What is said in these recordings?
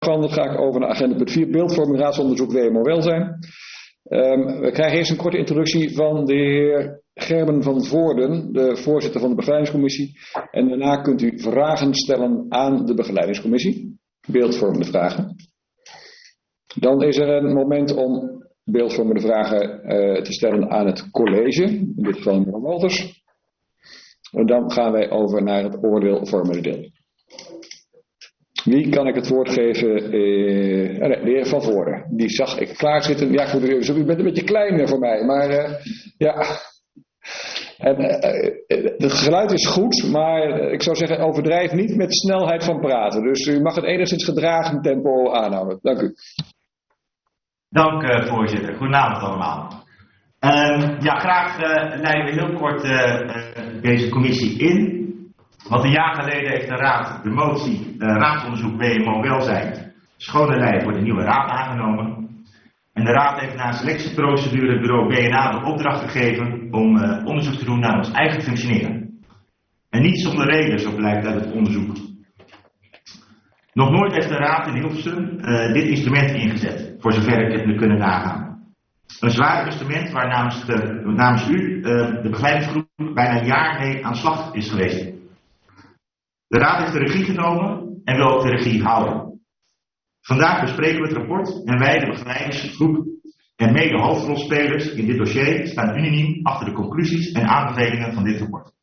afgehandeld ga ik over naar agenda punt 4, beeldvorming raadsonderzoek WMO welzijn. We krijgen eerst een korte introductie van de heer Gerben van Voorden, de voorzitter van de begeleidingscommissie. En daarna kunt u vragen stellen aan de begeleidingscommissie, beeldvormende vragen. Dan is er een moment om beeldvormende vragen te stellen aan het college, in dit geval mevrouw Walters. En dan gaan wij over naar het oordeelvormende deel. Wie kan ik het woord geven? De heer Van Voorden. Die zag ik klaar zitten. Ja, u bent een beetje kleiner voor mij, maar ja. En, het geluid is goed, maar ik zou zeggen overdrijf niet met de snelheid van praten. Dus u mag het enigszins gedragen tempo aanhouden. Dank u. Dank voorzitter. Goedenavond allemaal. Ja, graag leiden we heel kort deze commissie in. Want een jaar geleden heeft de Raad de motie raadsonderzoek WMO welzijn schone lei voor de nieuwe Raad aangenomen. En de Raad heeft na een selectieprocedure het bureau BNA de opdracht gegeven om onderzoek te doen naar ons eigen functioneren. En niet zonder reden, zo blijkt uit het onderzoek. Nog nooit heeft de Raad in Hilversum dit instrument ingezet, voor zover ik het nu kunnen nagaan. Een zwaar instrument waar namens u, de begeleidingsgroep, bijna een jaar mee aan de slag is geweest. De Raad heeft de regie genomen en wil ook de regie houden. Vandaag bespreken we het rapport en wij, de begeleidingsgroep en mede hoofdrolspelers in dit dossier, staan unaniem achter de conclusies en aanbevelingen van dit rapport.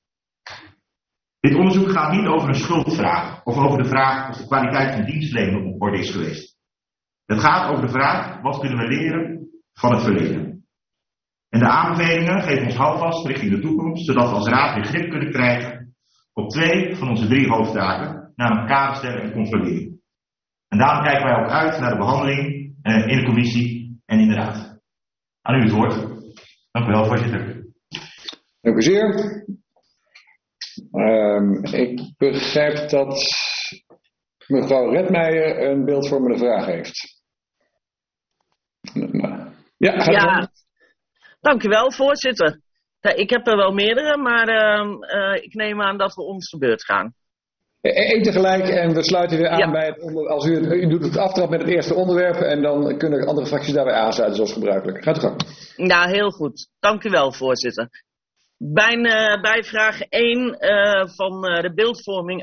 Dit onderzoek gaat niet over een schuldvraag of over de vraag of de kwaliteit van dienstverlening op orde is geweest. Het gaat over de vraag wat kunnen we leren van het verleden. En de aanbevelingen geven ons houvast richting de toekomst, zodat we als Raad weer grip kunnen krijgen op 2 van onze 3 hoofdtaken, namelijk kader stellen en controleren. En daarom kijken wij ook uit naar de behandeling in de commissie en in de Raad. Aan u het woord. Dank u wel, voorzitter. Dank u zeer. Ik begrijp dat mevrouw Redmeijer een beeldvormende vraag heeft. Ja, ja, dank u wel, voorzitter. Ik heb er wel meerdere, maar ik neem aan dat we ons de beurt gaan. Eén tegelijk en we sluiten weer aan bij het onderwerp. Als u doet het aftrap met het eerste onderwerp en dan kunnen andere fracties daarbij aansluiten zoals gebruikelijk. Gaat u gang. Ja, heel goed. Dank u wel, voorzitter. Bij vraag 1 van de beeldvorming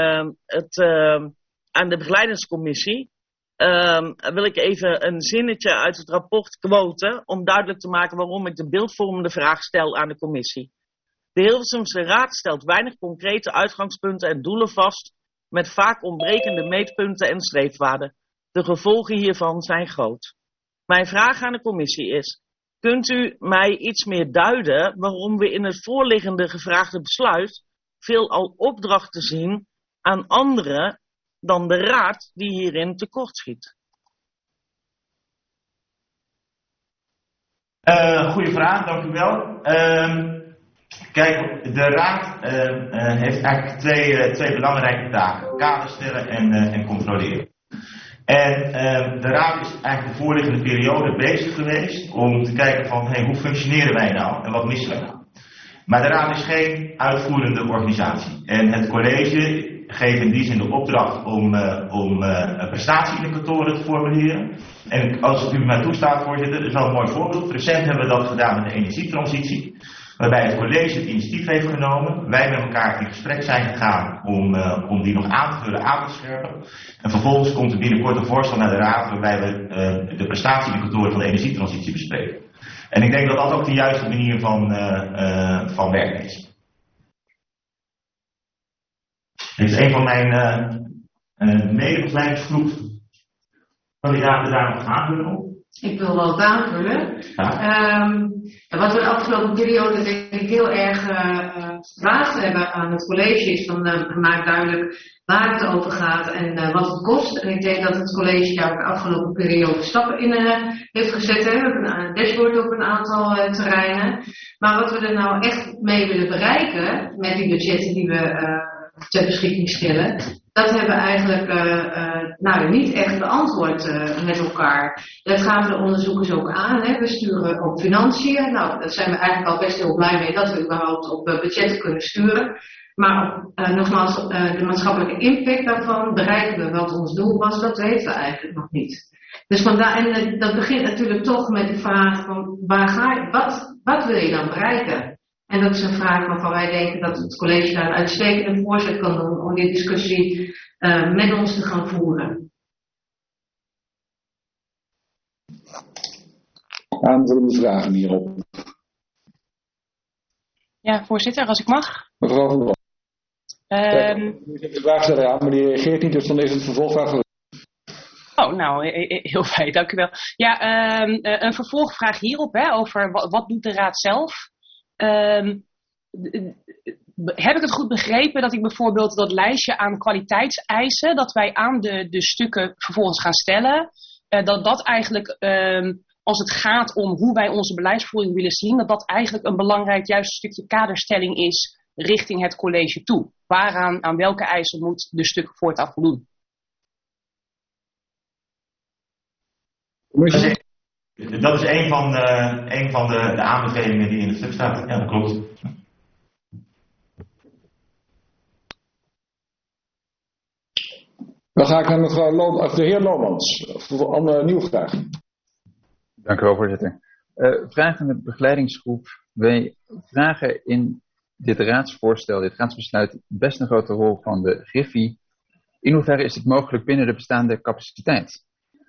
aan de begeleidingscommissie wil ik even een zinnetje uit het rapport quoten om duidelijk te maken waarom ik de beeldvormende vraag stel aan de commissie. De Hilversumse Raad stelt weinig concrete uitgangspunten en doelen vast met vaak ontbrekende meetpunten en streefwaarden. De gevolgen hiervan zijn groot. Mijn vraag aan de commissie is: kunt u mij iets meer duiden waarom we in het voorliggende gevraagde besluit veelal opdrachten zien aan anderen dan de Raad die hierin tekortschiet? Goeie vraag, dank u wel. Kijk, de Raad heeft eigenlijk twee belangrijke taken: kader stellen en controleren. En de Raad is eigenlijk de voorliggende periode bezig geweest om te kijken van hoe functioneren wij nou en wat missen wij nou. Maar de Raad is geen uitvoerende organisatie. En het college geeft in die zin de opdracht om prestatieindicatoren te formuleren. En als u mij toestaat, voorzitter, dat is wel een mooi voorbeeld. Recent hebben we dat gedaan met de energietransitie. Waarbij het college het initiatief heeft genomen. Wij met elkaar in gesprek zijn gegaan om die nog aan te vullen, aan te scherpen. En vervolgens komt er binnenkort een voorstel naar de Raad waarbij we de prestatieindicatoren van de energietransitie bespreken. En ik denk dat dat ook de juiste manier van werken is. Dit is een van mijn mede-begeleidingsgroep kandidaten daar nog aanvullen. Ik wil wel wat aanvullen. Ja. Wat we de afgelopen periode denk ik heel erg gevraagd hebben aan het college is van maak duidelijk waar het over gaat en wat het kost. En ik denk dat het college daar de afgelopen periode stappen in heeft gezet. We hebben een dashboard op een aantal terreinen. Maar wat we er nou echt mee willen bereiken met die budgetten die we ter beschikking stellen, dat hebben we eigenlijk niet echt beantwoord met elkaar. Dat gaven de onderzoekers ook aan. Hè. We sturen op financiën. Nou, daar zijn we eigenlijk al best heel blij mee dat we überhaupt op budgetten kunnen sturen. Maar nogmaals, de maatschappelijke impact daarvan, bereiken we wat ons doel was, dat weten we eigenlijk nog niet. Dus vandaar, en dat begint natuurlijk toch met de vraag van wat wil je dan bereiken? En dat is een vraag waarvan wij denken dat het college daar een uitstekende voorzet kan doen om die discussie met ons te gaan voeren. Aanvullende vragen hierop. Ja, voorzitter, als ik mag. Mevrouw Van der u heeft de vraagsteller aan, maar die reageert niet, dus dan is het vervolgvraag. Oh, nou, heel fijn, dank u wel. Ja, een vervolgvraag hierop, over wat doet de raad zelf. Heb ik het goed begrepen dat ik bijvoorbeeld dat lijstje aan kwaliteitseisen, dat wij aan de stukken vervolgens gaan stellen, dat eigenlijk, als het gaat om hoe wij onze beleidsvoering willen zien, dat eigenlijk een belangrijk juist stukje kaderstelling is richting het college toe. Aan welke eisen moet de stuk voortaan voldoen? Dat is een van de aanbevelingen die in het stuk staat. Ja, dat klopt. Dan ga ik naar de heer Lomans. Voor een nieuwe vraag. Dank u wel, voorzitter. Vragen met de begeleidingsgroep. Wij vragen in dit raadsvoorstel, dit raadsbesluit, best een grote rol van de Griffie. In hoeverre is het mogelijk binnen de bestaande capaciteit?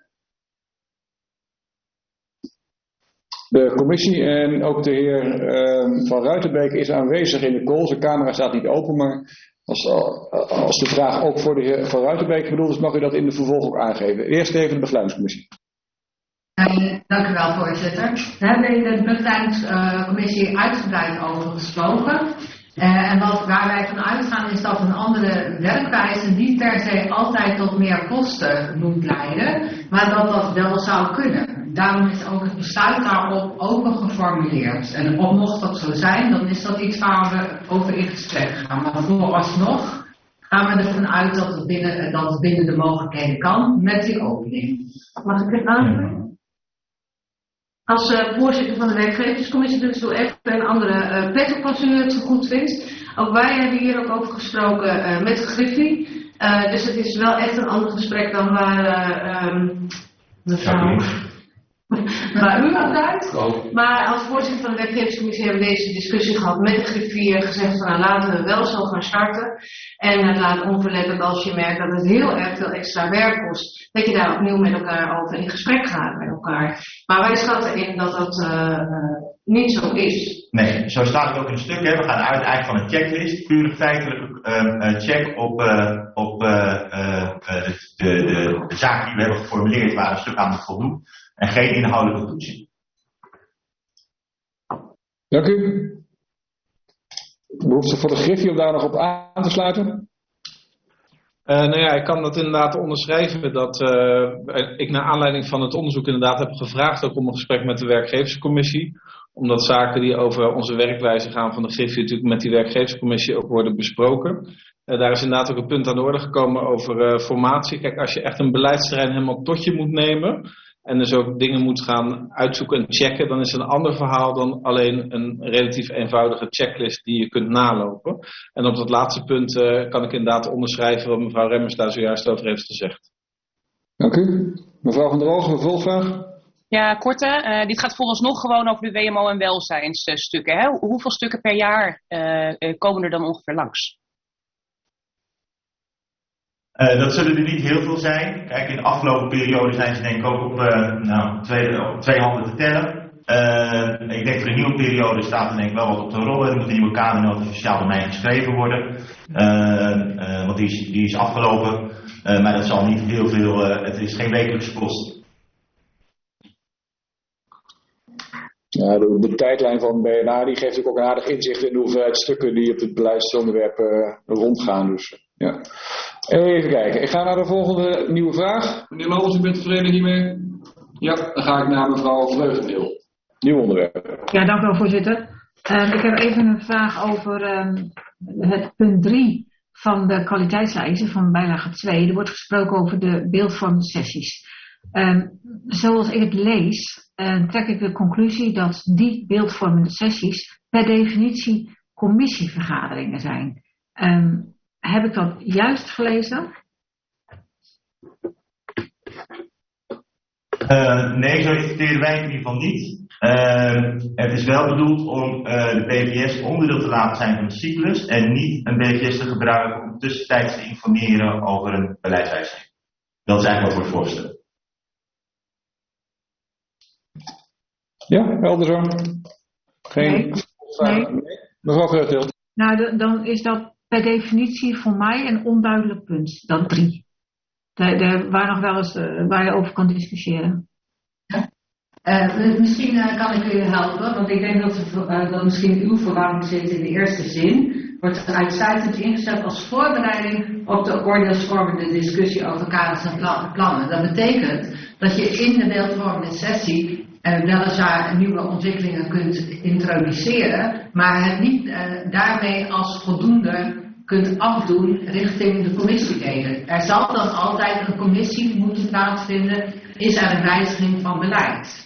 De commissie en ook de heer Van Ruitenbeek is aanwezig in de call. Zijn camera staat niet open, maar als de vraag ook voor de heer Van Ruitenbeek bedoeld is, mag u dat in de vervolg ook aangeven. Eerst even de begeleidingscommissie. Dank u wel, voorzitter. We hebben in de begeleidingscommissie uitgebreid over gesproken. En waar wij van uitgaan is dat een andere werkwijze niet per se altijd tot meer kosten moet leiden, maar dat dat wel zou kunnen. Daarom is ook het besluit daarop open geformuleerd. En mocht dat zo zijn, dan is dat iets waar we over in gesprek gaan. Maar vooralsnog gaan we ervan uit dat het binnen de mogelijkheden kan met die opening. Mag ik het aanvullen? Als voorzitter van de werkgeverscommissie, dus doe even een andere pet op als u het zo goed vindt. Ook wij hebben hier ook over gesproken met de Griffie. Dus het is wel echt een ander gesprek dan waar u aan duidt. Maar als voorzitter van de werkgeverscommissie hebben we deze discussie gehad met de Griffie en gezegd van laten we wel zo gaan starten. En het laat onverletterd als je merkt dat het heel erg veel extra werk kost, dat je daar opnieuw met elkaar over in gesprek gaat met elkaar. Maar wij schatten in dat dat niet zo is. Nee, zo staat het ook in het stuk. We gaan uit eigenlijk van een checklist, puur feitelijk check op de zaken die we hebben geformuleerd waar een stuk aan moet voldoen. En geen inhoudelijke toetsing. Dank u. Behoefte voor de Griffie om daar nog op aan te sluiten? Ik kan dat inderdaad onderschrijven dat ik naar aanleiding van het onderzoek inderdaad heb gevraagd ook om een gesprek met de werkgeverscommissie. Omdat zaken die over onze werkwijze gaan van de Griffie natuurlijk met die werkgeverscommissie ook worden besproken. Daar is inderdaad ook een punt aan de orde gekomen over formatie. Kijk, als je echt een beleidsterrein helemaal tot je moet nemen en dus ook dingen moet gaan uitzoeken en checken, dan is het een ander verhaal dan alleen een relatief eenvoudige checklist die je kunt nalopen. En op dat laatste punt kan ik inderdaad onderschrijven wat mevrouw Remmers daar zojuist over heeft gezegd. Dank u. Mevrouw Van der Ogen, vervolgvraag. Ja, korte. Dit gaat vooralsnog gewoon over de WMO en welzijnsstukken. Hè? Hoeveel stukken per jaar komen er dan ongeveer langs? Dat zullen er niet heel veel zijn. Kijk, in de afgelopen periode zijn ze denk ik ook op twee handen te tellen. Ik denk voor de nieuwe periode staat er denk ik wel wat op te rollen. Er moet een nieuwe kadernota sociaal domein geschreven worden. Want die is afgelopen. Maar dat zal niet heel veel, het is geen wekelijkse kost. Ja, de tijdlijn van BNA die geeft ook een aardig inzicht in de hoeveelheid stukken die op het beleidsonderwerp rondgaan. Dus, ja. Even kijken, ik ga naar de volgende nieuwe vraag. Meneer Lomans, u bent tevreden hiermee? Ja, dan ga ik naar mevrouw Vleugendeel. Nieuw onderwerp. Ja, dank u wel, voorzitter. Ik heb even een vraag over het punt 3 van de kwaliteitslijsten van bijlage 2. Er wordt gesproken over de beeldvormende sessies. Zoals ik het lees, trek ik de conclusie dat die beeldvormende sessies per definitie commissievergaderingen zijn. Heb ik dat juist gelezen? Nee, zo interpreteren wij in ieder geval niet. Het is wel bedoeld om de BVS onderdeel te laten zijn van de cyclus en niet een BVS te gebruiken om tussentijds te informeren over een beleidswijziging. Dat is eigenlijk wat wordt voorgesteld. Ja, helder zo. Geen Nee. Mevrouw Vreugdeel. Nou, dan is dat per definitie voor mij een onduidelijk punt, dat 3. Waar nog wel eens waar je over kan discussiëren. Misschien kan ik u helpen, want ik denk dat misschien uw verwarring zit in de eerste zin. Wordt uitsluitend ingezet als voorbereiding op de oordeelsvormende discussie over kaders en plannen. Dat betekent dat je in de beeldvormende sessie weliswaar nieuwe ontwikkelingen kunt introduceren, maar het niet daarmee als voldoende kunt afdoen richting de commissieleden. Er zal dan altijd een commissie moeten plaatsvinden. Is er een wijziging van beleid?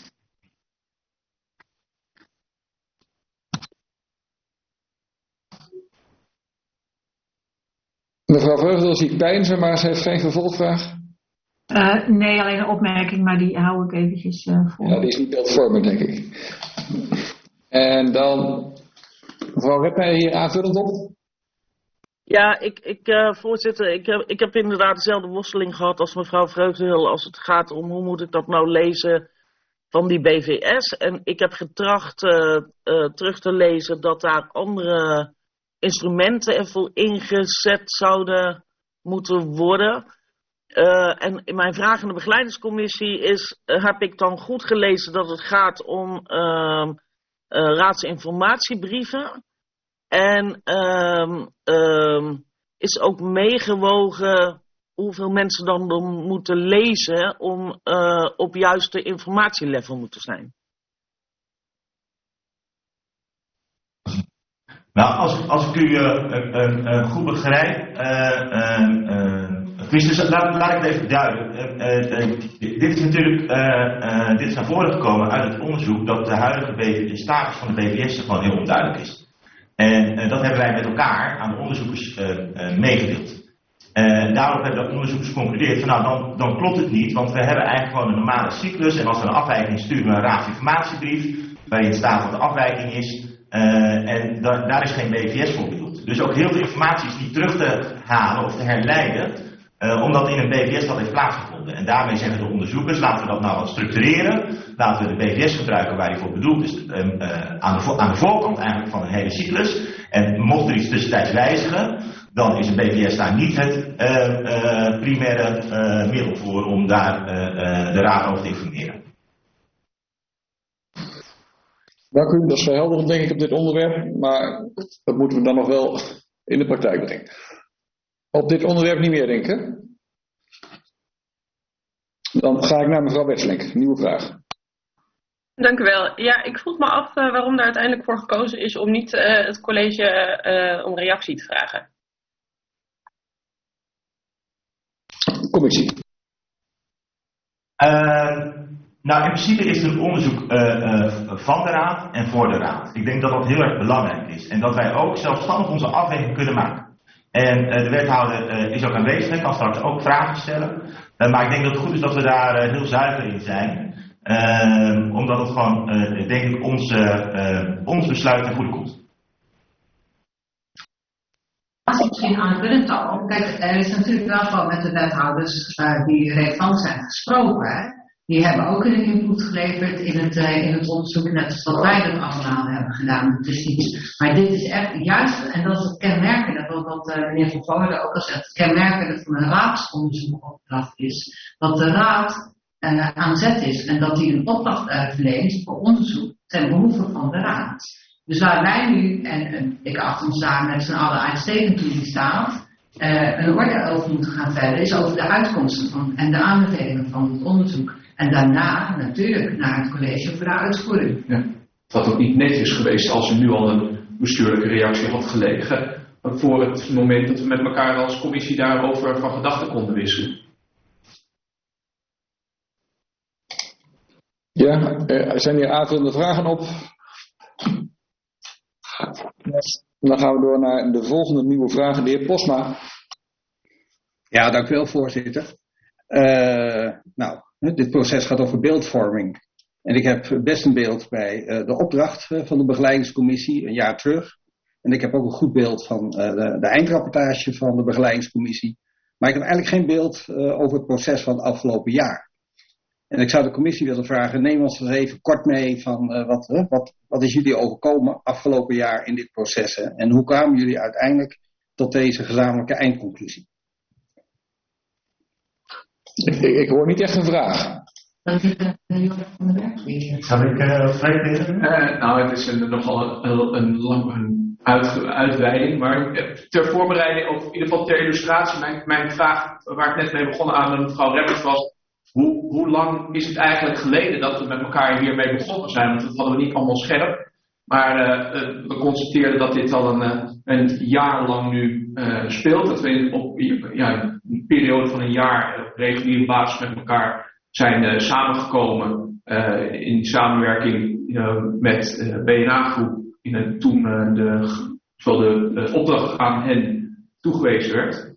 Mevrouw Vreugdeel zie ik peinzen, maar ze heeft geen vervolgvraag. Nee, alleen een opmerking, maar die hou ik eventjes voor. Ja, die is niet beeldvormend, denk ik. En dan, mevrouw Redmeijer hier aanvullend op. Ja, voorzitter, ik heb inderdaad dezelfde worsteling gehad als mevrouw Vreugdeel als het gaat om hoe moet ik dat nou lezen van die BVS. En ik heb getracht terug te lezen dat daar andere instrumenten ervoor ingezet zouden moeten worden. En in mijn vraag aan de begeleidingscommissie is, heb ik dan goed gelezen dat het gaat om raadsinformatiebrieven? En is ook meegewogen hoeveel mensen dan moeten lezen om op juiste informatielevel moeten zijn? Nou, als ik u goed begrijp, laat ik het even duiden. Dit is natuurlijk dit is naar voren gekomen uit het onderzoek dat de huidige status van de BVS gewoon heel onduidelijk is. En dat hebben wij met elkaar aan de onderzoekers meegedeeld. Daarop hebben de onderzoekers geconcludeerd van nou, dan klopt het niet, want we hebben eigenlijk gewoon een normale cyclus en als er een afwijking is, sturen we een raadsinformatiebrief waarin staat wat de afwijking is. En daar is geen BVS voor bedoeld. Dus ook heel veel informatie is niet terug te halen of te herleiden, omdat in een BVS dat heeft plaatsgevonden. En daarmee zeggen de onderzoekers, laten we dat nou wat structureren. Laten we de BVS gebruiken waar die voor bedoeld is, aan de voorkant eigenlijk van een hele cyclus. En mocht er iets tussentijds wijzigen, dan is een BVS daar niet het primaire middel voor om daar de raad over te informeren. Dank u, dat is verhelderend denk ik op dit onderwerp, maar dat moeten we dan nog wel in de praktijk brengen. Op dit onderwerp niet meer denken. Dan ga ik naar mevrouw Wesselink, nieuwe vraag. Dank u wel. Ja, ik vroeg me af waarom daar uiteindelijk voor gekozen is om niet het college om reactie te vragen. Commissie. Nou, in principe is er een onderzoek van de raad en voor de raad. Ik denk dat dat heel erg belangrijk is. En dat wij ook zelfstandig onze afweging kunnen maken. En de wethouder is ook aanwezig en kan straks ook vragen stellen. Maar ik denk dat het goed is dat we daar heel zuiver in zijn. Omdat het gewoon, denk ik, ons besluit ten goede komt. Als ik misschien aanvullend al, kijk, er is natuurlijk wel gewoon met de wethouders die relevant zijn gesproken. Hè? Die hebben ook een input geleverd in het onderzoek, net als wat wij dat allemaal hebben gedaan. Het is niet, maar dit is echt juist, en dat is het kenmerkende, wat meneer Van Voorde ook al zegt, het kenmerkende van een raadsonderzoekopdracht is, dat de raad aan zet is en dat die een opdracht verleent voor onderzoek ten behoeve van de raad. Dus waar wij nu, en ik achter ons daar met z'n allen uitstekend toe die staat, een orde over moeten gaan verder, is over de uitkomsten en de aanbevelingen van het onderzoek. En daarna natuurlijk naar het college voor de uitvoering. Ja. Het had ook niet netjes geweest als er nu al een bestuurlijke reactie had gelegen, voor het moment dat we met elkaar als commissie daarover van gedachten konden wisselen. Ja, er zijn hier aanvullende vragen op. Dan gaan we door naar de volgende nieuwe vraag, de heer Posma. Ja, dank u wel, voorzitter. Dit proces gaat over beeldvorming. En ik heb best een beeld bij de opdracht van de begeleidingscommissie een jaar terug. En ik heb ook een goed beeld van de eindrapportage van de begeleidingscommissie. Maar ik heb eigenlijk geen beeld over het proces van het afgelopen jaar. En ik zou de commissie willen vragen, neem ons eens even kort mee van wat is jullie overkomen afgelopen jaar in dit proces? En hoe kwamen jullie uiteindelijk tot deze gezamenlijke eindconclusie? Ik hoor niet echt een vraag. Zal ik spreken? Het is nogal een uitweiding, maar ter voorbereiding, of in ieder geval ter illustratie, mijn vraag waar ik net mee begonnen aan mevrouw Remmers was, hoe lang is het eigenlijk geleden dat we met elkaar hiermee begonnen zijn? Want dat hadden we niet allemaal scherp. Maar we constateerden dat dit al een jaar lang nu speelt. Dat we op een periode van een jaar op reguliere basis met elkaar zijn samengekomen. In samenwerking met BNA-groep. Toen de opdracht aan hen toegewezen werd.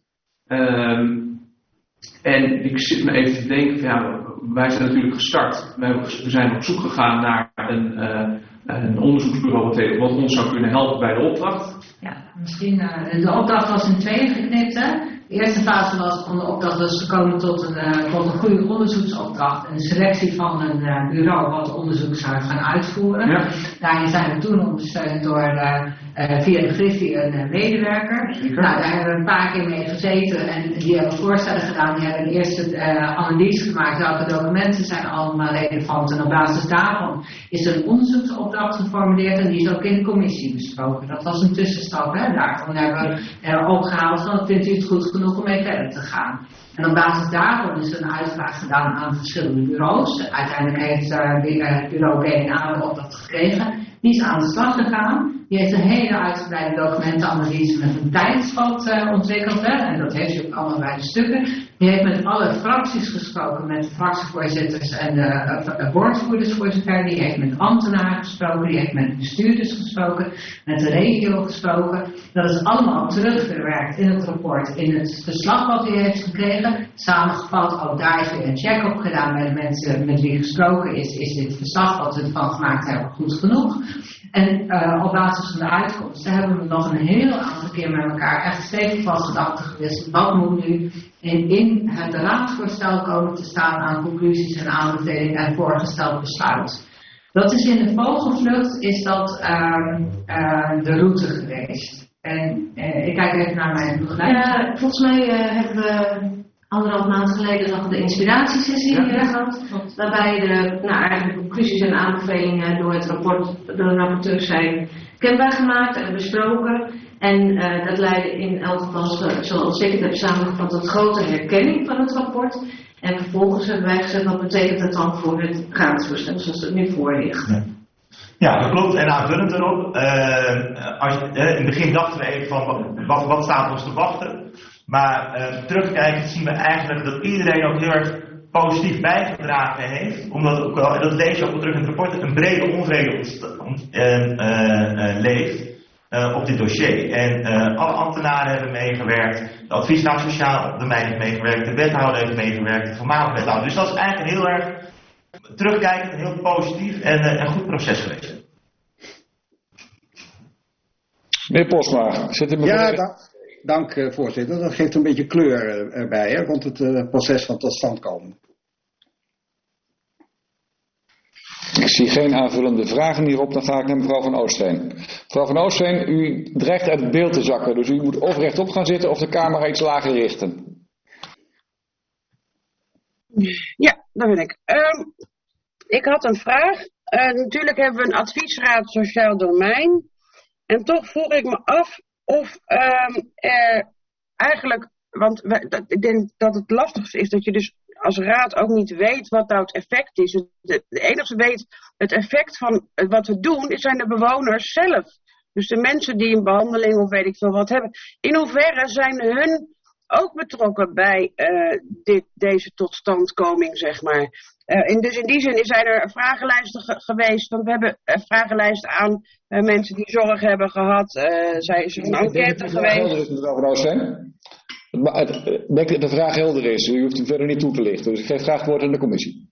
En ik zit me even te denken, wij zijn natuurlijk gestart. We zijn op zoek gegaan naar een onderzoeksbureau wat ons zou kunnen helpen bij de opdracht. Ja, misschien de opdracht was in tweeën geknipt. Hè? De eerste fase van de opdracht was gekomen tot een goede onderzoeksopdracht. Een selectie van een bureau wat onderzoek zou gaan uitvoeren. Ja. Daarin zijn we toen ondersteund door via de Griffie een medewerker. Daar hebben we een paar keer mee gezeten en die hebben voorstellen gedaan. Die hebben een eerste analyse gemaakt. Welke documenten zijn allemaal relevant. En op basis daarvan is er een onderzoeksopdracht geformuleerd en die is ook in de commissie besproken. Dat was een tussenstap. Hè? Daarvan hebben we opgehaald van vindt u het goed genoeg om mee verder te gaan. En op basis daarvan is er een uitvraag gedaan aan verschillende bureaus. Uiteindelijk heeft het bureau BNA de opdracht gekregen. Die is aan de slag gegaan. Die heeft een hele uitgebreide documentenanalyse met een tijdspad ontwikkeld. Hè? En dat heeft hij ook allemaal bij de stukken. Die heeft met alle fracties gesproken, met de fractievoorzitters en de woordvoerders voor zover. Die heeft met ambtenaren gesproken, die heeft met bestuurders gesproken, met de regio gesproken. Dat is allemaal teruggewerkt in het rapport, in het verslag wat hij heeft gekregen. Samengevat, ook daar is weer een check op gedaan bij de mensen met wie gesproken is. Is dit verslag wat we ervan gemaakt hebben goed genoeg? En op basis van de uitkomsten hebben we nog een heel aantal keer met elkaar echt stevig van gedachten gewisseld. Wat moet nu in het raadsvoorstel komen te staan aan conclusies en aanbevelingen en voorgesteld besluit. Dat is in de vogelvlucht is dat de route geweest. En ik kijk even naar mijn begeleiding. Volgens mij hebben we 1,5 maand geleden nog de inspiratiesessie gehad. Waarbij de conclusies en aanbevelingen door het rapport, door de rapporteur zijn kenbaar gemaakt en besproken. En dat leidde in elk geval, zoals ik het heb samengevat, tot grote herkenning van het rapport. En vervolgens hebben wij gezegd, wat betekent dat dan voor het raadsvoorstel zoals het nu voor ligt. Ja, dat klopt. En aanvullend erop, in het begin dachten we even van, wat staat ons te wachten? Maar terugkijkend zien we eigenlijk dat iedereen ook heel erg positief bijgedragen heeft. Omdat ook wel, en dat lees je ook wel terug in het rapport, een brede onvrede leeft op dit dossier. En alle ambtenaren hebben meegewerkt, de adviesraad sociaal domein heeft meegewerkt, de wethouder heeft meegewerkt, de voormalige wethouder. Dus dat is eigenlijk heel erg terugkijkend een heel positief en goed proces geweest. Meneer Posma, zit u me Dank voorzitter. Dat geeft een beetje kleur erbij rond het proces van tot stand komen. Ik zie geen aanvullende vragen hierop, dan ga ik naar mevrouw Van Oostveen. Mevrouw Van Oostveen, u dreigt uit het beeld te zakken, dus u moet of rechtop gaan zitten of de camera iets lager richten. Ja, daar ben ik. Ik had een vraag. Natuurlijk hebben we een adviesraad sociaal domein. En toch vroeg ik me af of eigenlijk, want ik denk dat het lastigste is dat je dus als raad ook niet weet wat nou het effect is. De enige weet het effect van wat we doen, zijn de bewoners zelf. Dus de mensen die een behandeling of weet ik veel wat hebben. In hoeverre zijn hun ook betrokken bij deze totstandkoming, zeg maar. Dus in die zin zijn er vragenlijsten geweest. Want we hebben vragenlijsten aan mensen die zorg hebben gehad. Is er een enquête geweest. Ik denk dat de vraag helder is. U hoeft hem verder niet toe te lichten. Dus ik geef graag het woord aan de commissie.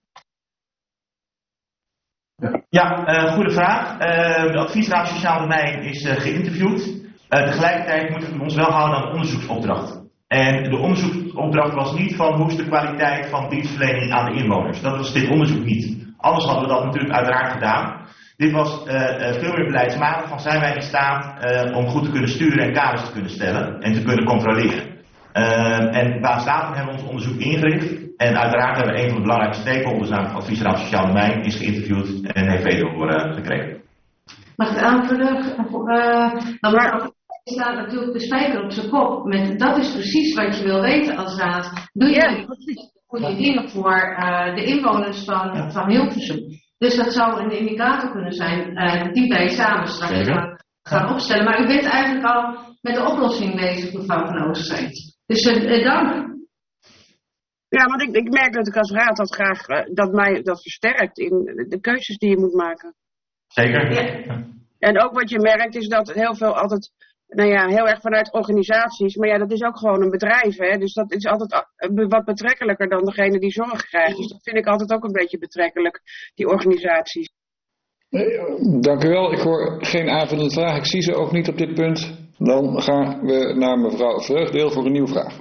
Ja, goede vraag. De adviesraad Sociaal Domein is geïnterviewd. Tegelijkertijd moeten we ons wel houden aan de onderzoeksopdracht. En de onderzoeksopdracht was niet van hoe is de kwaliteit van dienstverlening aan de inwoners. Dat was dit onderzoek niet. Anders hadden we dat natuurlijk uiteraard gedaan. Dit was veel meer beleidsmatig van zijn wij in staat om goed te kunnen sturen en kaders te kunnen stellen en te kunnen controleren. En basis daarvan hebben we ons onderzoek ingericht. En uiteraard hebben we een van de belangrijkste stakeholders aan het adviesraad Sociaal Domein is geïnterviewd en heeft veto gekregen. Mag ik aanvullen? Maar je staat natuurlijk de spijker op zijn kop. Dat is precies wat je wil weten als raad. Doe je goede dingen voor de inwoners van Hilversum. Dus dat zou een indicator kunnen zijn die wij samen straks gaan opstellen. Maar u bent eigenlijk al met de oplossing bezig, mevrouw Van Oostersveen. Dus dank. Ja, want ik merk dat ik als raad dat graag dat mij dat versterkt in de keuzes die je moet maken. Zeker. Ja. En ook wat je merkt is dat heel veel altijd, heel erg vanuit organisaties, maar ja, dat is ook gewoon een bedrijf, hè. Dus dat is altijd wat betrekkelijker dan degene die zorg krijgt. Dus dat vind ik altijd ook een beetje betrekkelijk, die organisaties. Dank u wel. Ik hoor geen aanvullende vraag. Ik zie ze ook niet op dit punt. Dan gaan we naar mevrouw Vreugdeel voor een nieuwe vraag.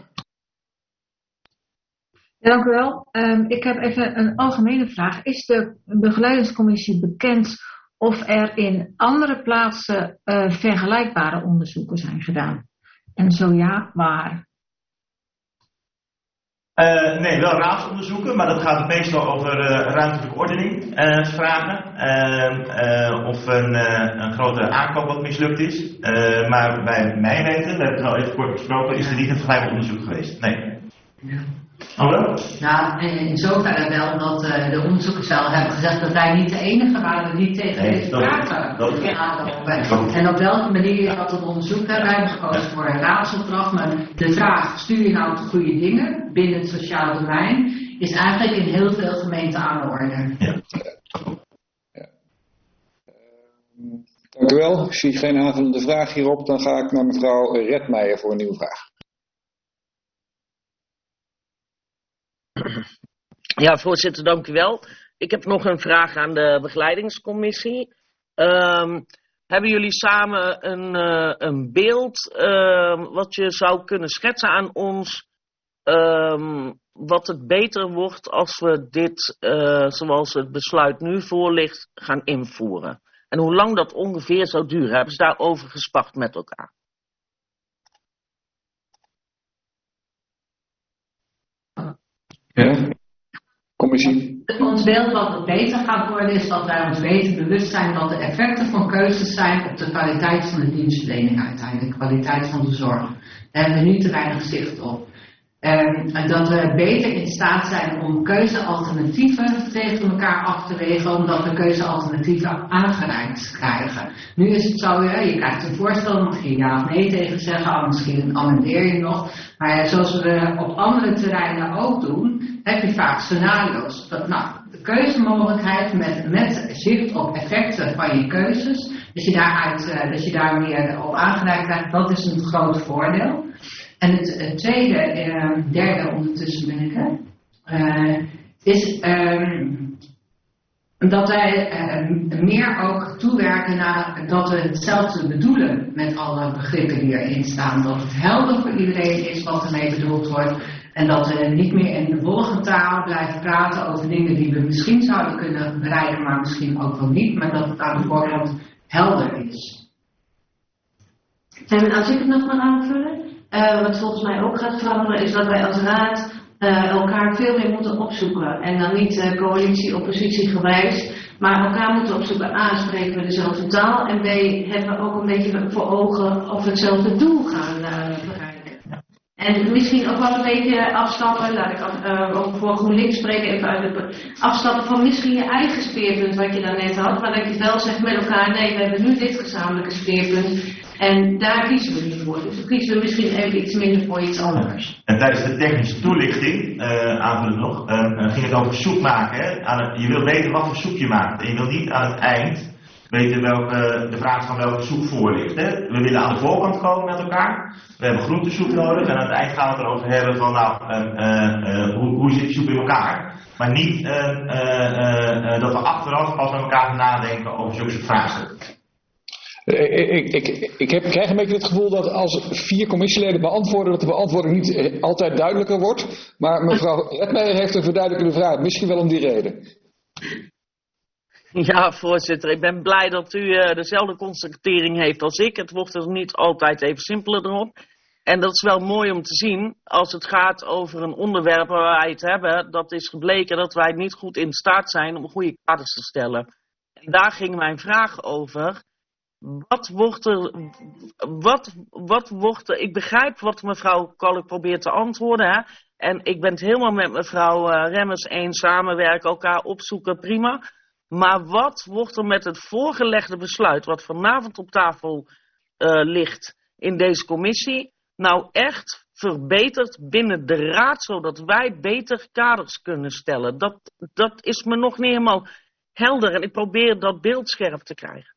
Ja, dank u wel. Ik heb even een algemene vraag. Is de begeleidingscommissie bekend of er in andere plaatsen vergelijkbare onderzoeken zijn gedaan? En zo ja, waar? Nee, wel raadsonderzoeken, maar dat gaat meestal over ruimtelijke ordening vragen. Of een grote aankoop wat mislukt is. Maar bij mij weten, we hebben het al even kort besproken, is er niet een vergelijkbaar onderzoek geweest. Nee. Ja. Oh wel? Ja, in zoverre wel dat de onderzoekers zelf hebben gezegd dat wij niet de enige waren die tegen deze vragen aanlopen. En op welke manier dat het onderzoek hebben, wij hebben gekozen voor een raadsopdracht. Maar de vraag, stuur je nou de goede dingen binnen het sociaal domein, is eigenlijk in heel veel gemeenten aan de orde. Ja. Dank u wel. Ik zie geen aanvullende vraag hierop. Dan ga ik naar mevrouw Redmeijer voor een nieuwe vraag. Ja, voorzitter, dank u wel. Ik heb nog een vraag aan de begeleidingscommissie. Hebben jullie samen een beeld wat je zou kunnen schetsen aan ons, wat het beter wordt als we dit, zoals het besluit nu voor ligt, gaan invoeren? En hoe lang dat ongeveer zou duren? Hebben ze daarover gespart met elkaar? Ja. Commissie. Ons beeld wat het beter gaat worden is dat wij ons beter bewust zijn wat de effecten van keuzes zijn op de kwaliteit van de dienstverlening uiteindelijk, de kwaliteit van de zorg. Daar hebben we nu te weinig zicht op. En dat we beter in staat zijn om keuzealternatieven tegen elkaar af te wegen, omdat we keuzealternatieven aangereikt krijgen. Nu is het zo, je krijgt een voorstel, dan mag je ja of nee tegen zeggen, misschien amendeer je nog. Maar zoals we op andere terreinen ook doen, heb je vaak scenario's. De keuzemogelijkheid met zicht op effecten van je keuzes, dat je daar meer op aangereikt krijgt, dat is een groot voordeel. En het derde ondertussen ben ik is dat wij meer ook toewerken naar dat we hetzelfde bedoelen met alle begrippen die erin staan. Dat het helder voor iedereen is wat ermee bedoeld wordt. En dat we niet meer in de volgentaal blijven praten over dingen die we misschien zouden kunnen bereiden, maar misschien ook wel niet. Maar dat het aan de voorkant helder is. En als ik het nog maar aanvullen. Wat volgens mij ook gaat veranderen is dat wij als raad elkaar veel meer moeten opzoeken. En dan niet coalitie-oppositie gewijs, maar elkaar moeten opzoeken. A, spreken we dezelfde taal en B, hebben we ook een beetje voor ogen of we hetzelfde doel gaan bereiken. En misschien ook wel een beetje afstappen, laat ik ook voor GroenLinks spreken, even uit afstappen van misschien je eigen speerpunt wat je daarnet had, maar dat je wel zegt met elkaar, nee, we hebben nu dit gezamenlijke speerpunt. En daar kiezen we niet voor. Dus dan kiezen we misschien even iets minder voor iets anders. En tijdens de technische toelichting, aanvullend nog, ging het over soep maken. Hè? Je wil weten wat voor soep je maakt. En je wil niet aan het eind weten de vraag van welke soep voor ligt. Hè? We willen aan de voorkant komen met elkaar. We hebben groentesoep nodig. En aan het eind gaan we het erover hebben van hoe zit die soep in elkaar. Maar niet dat we achteraf pas met elkaar gaan nadenken over zulke soort vraagstukken. Ik krijg een beetje het gevoel dat als 4 commissieleden beantwoorden, dat de beantwoording niet altijd duidelijker wordt. Maar mevrouw Redmeijer heeft een verduidelijkende vraag, misschien wel om die reden. Ja, voorzitter, ik ben blij dat u dezelfde constatering heeft als ik. Het wordt er niet altijd even simpeler erop. En dat is wel mooi om te zien, als het gaat over een onderwerp waar wij het hebben, dat is gebleken dat wij niet goed in staat zijn om goede kaders te stellen. En daar ging mijn vraag over. Wat wordt er, ik begrijp wat mevrouw Kalk probeert te antwoorden, hè? En ik ben het helemaal met mevrouw Remmers eens, samenwerken, elkaar opzoeken, prima. Maar wat wordt er met het voorgelegde besluit, wat vanavond op tafel ligt in deze commissie, nou echt verbeterd binnen de raad, zodat wij beter kaders kunnen stellen? Dat is me nog niet helemaal helder en ik probeer dat beeld scherp te krijgen.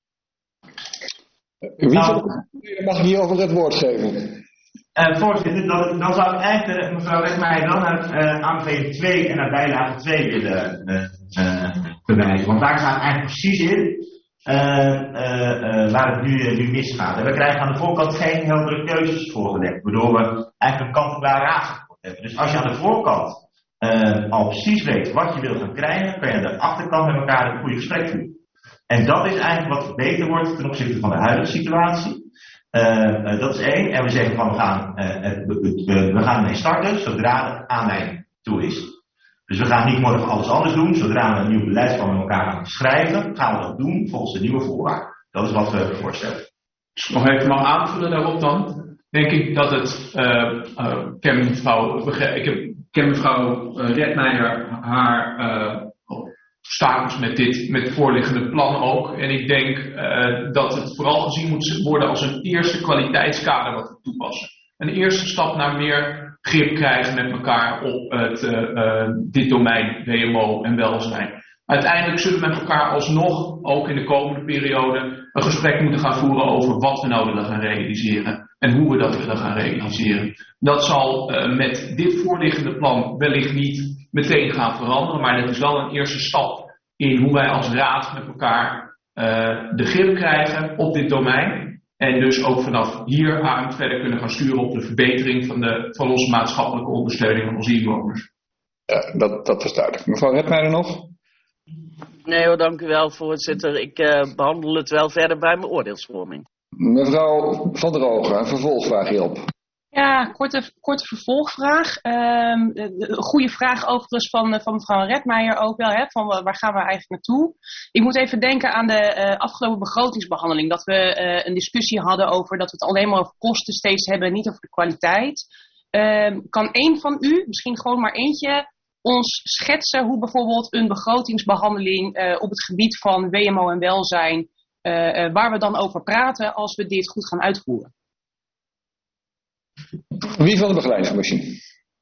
Wie van de mag hierover het woord geven? Voorzitter, dan zou ik eigenlijk mevrouw Redmeijer dan naar aanbeveling 2 en naar bijlage 2 willen verwijzen. Want daar staat eigenlijk precies in waar het nu misgaat. En we krijgen aan de voorkant geen heldere keuzes voorgelegd, waardoor we eigenlijk een kant-en-klaar raadsakkoord hebben. Dus als je aan de voorkant al precies weet wat je wil gaan krijgen, kan je aan de achterkant met elkaar een goede gesprek voeren. En dat is eigenlijk wat beter wordt ten opzichte van de huidige situatie. Dat is 1. En we zeggen van we gaan ermee starten zodra de aanleiding toe is. Dus we gaan niet morgen alles anders doen. Zodra we een nieuw beleidsplan met elkaar gaan schrijven, gaan we dat doen volgens de nieuwe voorwaarden. Dat is wat we voorstellen. Dus nog even maar aanvullen daarop dan. Denk ik dat het, ken mevrouw Redmeijer haar status met het voorliggende plan ook. En ik denk dat het vooral gezien moet worden als een eerste kwaliteitskader wat we toepassen. Een eerste stap naar meer grip krijgen met elkaar op dit domein WMO en welzijn. Uiteindelijk zullen we met elkaar alsnog, ook in de komende periode, een gesprek moeten gaan voeren over wat we nou willen gaan realiseren. En hoe we dat willen gaan realiseren. Dat zal met dit voorliggende plan wellicht niet meteen gaan veranderen. Maar dat is wel een eerste stap in hoe wij als raad met elkaar de grip krijgen op dit domein. En dus ook vanaf hier aan verder kunnen gaan sturen op de verbetering van onze maatschappelijke ondersteuning van onze inwoners. Dat is duidelijk. Mevrouw Redmeijer nog? Nee hoor, dank u wel voorzitter. Ik behandel het wel verder bij mijn oordeelsvorming. Mevrouw Van der Ogen, een vervolgvraag hierop. Ja, korte vervolgvraag. Een goede vraag overigens van mevrouw Redmeijer ook wel. Hè, van waar gaan we eigenlijk naartoe? Ik moet even denken aan de afgelopen begrotingsbehandeling. Dat we een discussie hadden over dat we het alleen maar over kosten steeds hebben. Niet over de kwaliteit. Kan één van u, misschien gewoon maar eentje, ons schetsen hoe bijvoorbeeld een begrotingsbehandeling op het gebied van WMO en welzijn, waar we dan over praten als we dit goed gaan uitvoeren? Wie van de begeleidingscommissie?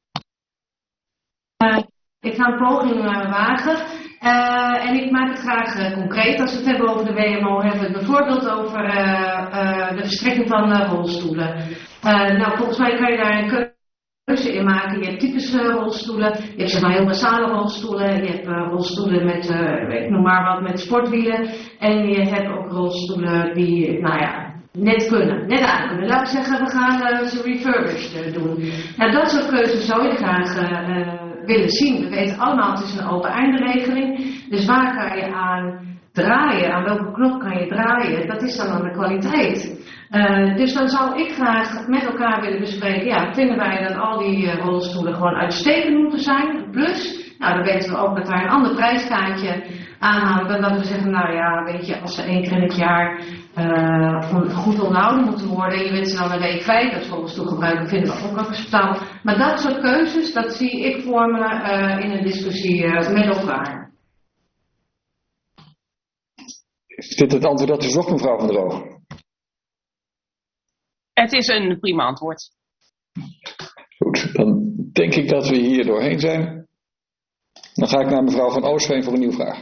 Ik ga een poging wagen. En ik maak het graag concreet. Als we het hebben over de WMO, hebben we het bijvoorbeeld over de verstrekking van rolstoelen. Nou, volgens mij kan je daar een keuze in maken. Je hebt typische rolstoelen. Je hebt zeg maar heel basale rolstoelen. Je hebt rolstoelen met, ik noem maar wat, met sportwielen. En je hebt ook rolstoelen die, nou ja, net aan kunnen. Laten we zeggen, we gaan ze refurbished doen. Nou, dat soort keuzes zou ik graag willen zien. We weten allemaal, het is een open einderegeling. Dus waar kan je aan draaien? Aan welke knop kan je draaien? Dat is dan aan de kwaliteit. Dus dan zou ik graag met elkaar willen bespreken, ja, vinden wij dat al die rolstoelen gewoon uitstekend moeten zijn? Plus, nou, dan weten we ook dat daar een ander prijskaartje aan hangt dan dat we zeggen, nou ja, weet je, als ze 1 keer in het jaar goed onderhouden moeten worden en je wilt ze dan een week 5 als rolstoel gebruiken, vinden we ook wel acceptabel. Maar dat soort keuzes, dat zie ik voor me in een discussie met elkaar. Is dit het antwoord dat u zocht, mevrouw Van der Ogen? Het is een prima antwoord. Goed, dan denk ik dat we hier doorheen zijn. Dan ga ik naar mevrouw Van Oostveen voor een nieuwe vraag.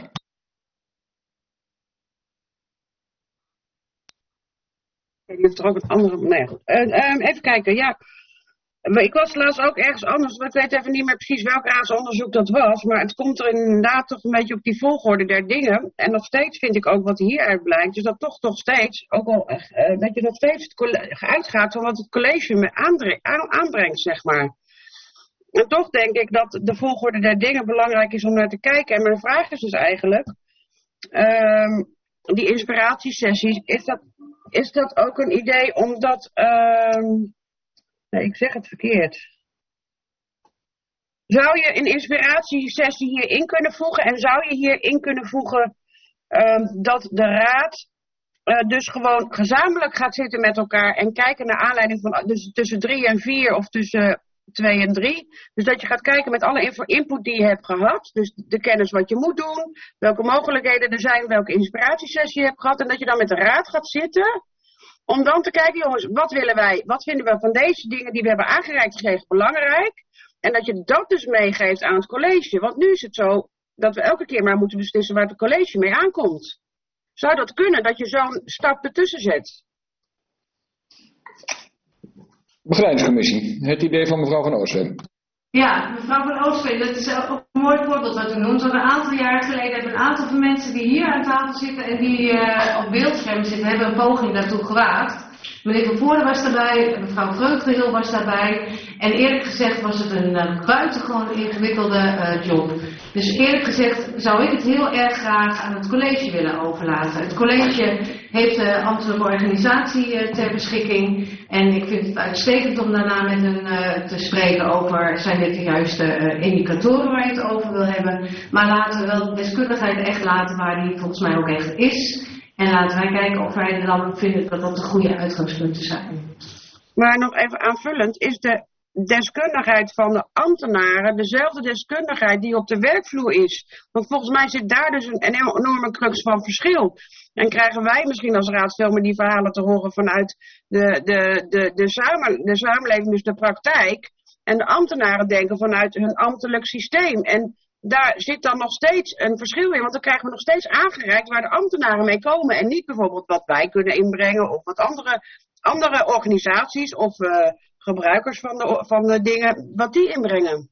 Die heeft er ook een andere... Nee, goed. Even kijken, ja. Ik was laatst ook ergens anders, maar ik weet even niet meer precies welk raadsonderzoek dat was. Maar het komt er inderdaad toch een beetje op die volgorde der dingen. En nog steeds vind ik ook wat hieruit blijkt. Dus dat toch steeds, ook al dat je nog steeds uitgaat van wat het college me aanbrengt, zeg maar. En toch denk ik dat de volgorde der dingen belangrijk is om naar te kijken. En mijn vraag is dus eigenlijk, die inspiratiesessies, is dat ook een idee omdat... Nee, ik zeg het verkeerd. Zou je een inspiratiesessie hierin kunnen voegen en zou je hierin kunnen voegen dat de raad dus gewoon gezamenlijk gaat zitten met elkaar en kijken naar aanleiding van dus tussen 3 en 4 of tussen 2 en 3. Dus dat je gaat kijken met alle input die je hebt gehad. Dus de kennis wat je moet doen, welke mogelijkheden er zijn, welke inspiratiesessie je hebt gehad. En dat je dan met de raad gaat zitten. Om dan te kijken, jongens, wat vinden we van deze dingen die we hebben aangereikt gekregen belangrijk? En dat je dat dus meegeeft aan het college. Want nu is het zo dat we elke keer maar moeten beslissen waar het college mee aankomt. Zou dat kunnen, dat je zo'n stap ertussen zet? Begeleidingscommissie, het idee van mevrouw Van Oostveen. Ja, mevrouw Van Oostveen, dat is ook een mooi voorbeeld wat u noemt. Want een aantal jaar geleden hebben een aantal van mensen die hier aan tafel zitten en die op beeldschermen zitten, hebben een poging daartoe gewaagd. Meneer Van Voorde was daarbij, mevrouw Vreugdehil was daarbij. En eerlijk gezegd was het een buitengewoon ingewikkelde job. Dus eerlijk gezegd zou ik het heel erg graag aan het college willen overlaten. Het college heeft de ambtelijke organisatie ter beschikking. En ik vind het uitstekend om daarna met hen te spreken over, zijn dit de juiste indicatoren waar je het over wil hebben. Maar laten we wel de deskundigheid echt laten waar die volgens mij ook echt is. En laten wij kijken of wij dan vinden dat dat de goede uitgangspunten zijn. Maar nog even aanvullend, is de deskundigheid van de ambtenaren dezelfde deskundigheid die op de werkvloer is? Want volgens mij zit daar dus een enorme crux van verschil. En krijgen wij misschien als raad veel meer die verhalen te horen vanuit de samenleving, dus de praktijk. En de ambtenaren denken vanuit hun ambtelijk systeem. En daar zit dan nog steeds een verschil in, want dan krijgen we nog steeds aangereikt waar de ambtenaren mee komen. En niet bijvoorbeeld wat wij kunnen inbrengen of wat andere organisaties of gebruikers van de dingen, wat die inbrengen.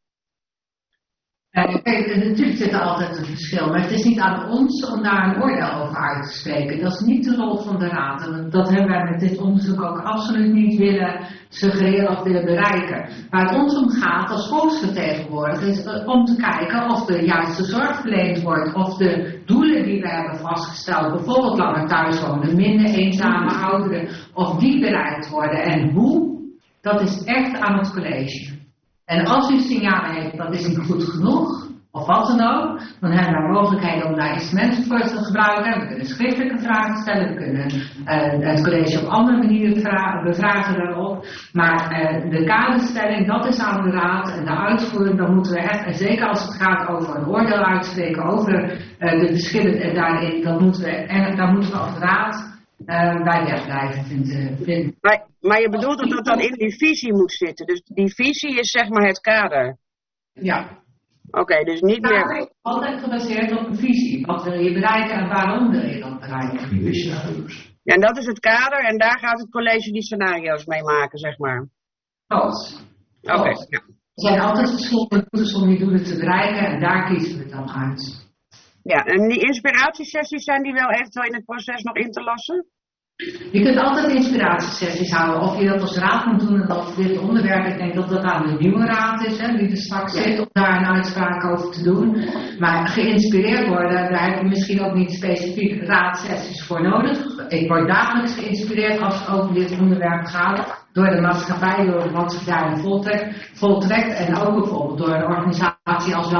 Kijk, natuurlijk zit er altijd een verschil, maar het is niet aan ons om daar een oordeel over uit te spreken. Dat is niet de rol van de raad. En dat hebben wij met dit onderzoek ook absoluut niet willen suggereren of willen bereiken. Waar het ons om gaat als volksvertegenwoordiger is om te kijken of de juiste zorg verleend wordt, of de doelen die we hebben vastgesteld, bijvoorbeeld langer thuiswonen, minder eenzame ouderen, of die bereikt worden en hoe, dat is echt aan het college. En als u signalen heeft dat is niet goed genoeg, of wat dan ook, dan hebben we mogelijkheden om daar instrumenten voor te gebruiken. We kunnen schriftelijke vragen stellen, we kunnen het college op andere manieren bevragen daarop. Maar de kaderstelling, dat is aan de raad en de uitvoering, dan moeten we echt, en zeker als het gaat over een oordeel uitspreken over de verschillen daarin, dan moeten we als raad bij wegblijven vinden. Maar je bedoelt dat dat dan in die visie moet zitten. Dus die visie is zeg maar het kader. Ja. Oké, dus niet meer... Het is altijd gebaseerd op een visie. Wat wil je bereiken en waarom wil je dat bereiken? Ja, en dat is het kader en daar gaat het college die scenario's mee maken, zeg maar. Klopt. Oké. Ja. Er zijn altijd verschillende routes om die doelen te bereiken en daar kiezen we dan uit. Ja, en die inspiratiesessies, zijn die wel eventueel in het proces nog in te lassen? Je kunt altijd inspiratiesessies houden. Of je dat als raad moet doen en of dit onderwerp, ik denk dat dat aan de nieuwe raad is, hè, die er straks zit, om daar een uitspraak over te doen. Maar geïnspireerd worden, daar heb je misschien ook niet specifiek raadsessies voor nodig. Ik word dagelijks geïnspireerd als het over dit onderwerp gaat. Door de maatschappij, door wat zich daarin voltrekt. En ook bijvoorbeeld door een organisatie als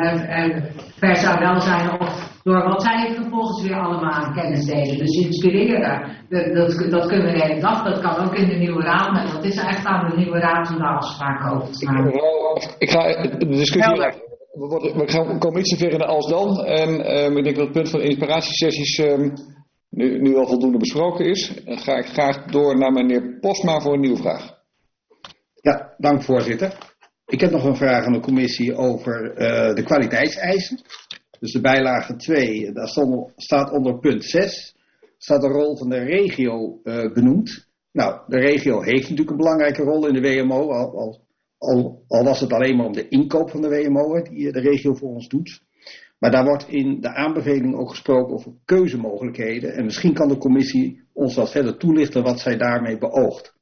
Versa Welzijn of door wat zij vervolgens weer allemaal aan kennis delen. Dus inspireren, dat kunnen we de hele dag. Dat kan ook in de nieuwe raad, maar dat is echt aan de nieuwe raad om daar afspraken over te maken. Ik ga de discussie... We komen iets te ver in de als dan. En ik denk dat het punt van inspiratiesessies nu al voldoende besproken is, ga ik graag door naar meneer Postma voor een nieuwe vraag. Ja, dank voorzitter. Ik heb nog een vraag aan de commissie over de kwaliteitseisen. Dus de bijlage 2, daar staat onder punt 6, staat de rol van de regio benoemd. Nou, de regio heeft natuurlijk een belangrijke rol in de WMO, al was het alleen maar om de inkoop van de WMO die de regio voor ons doet. Maar daar wordt in de aanbeveling ook gesproken over keuzemogelijkheden. En misschien kan de commissie ons wat verder toelichten wat zij daarmee beoogt.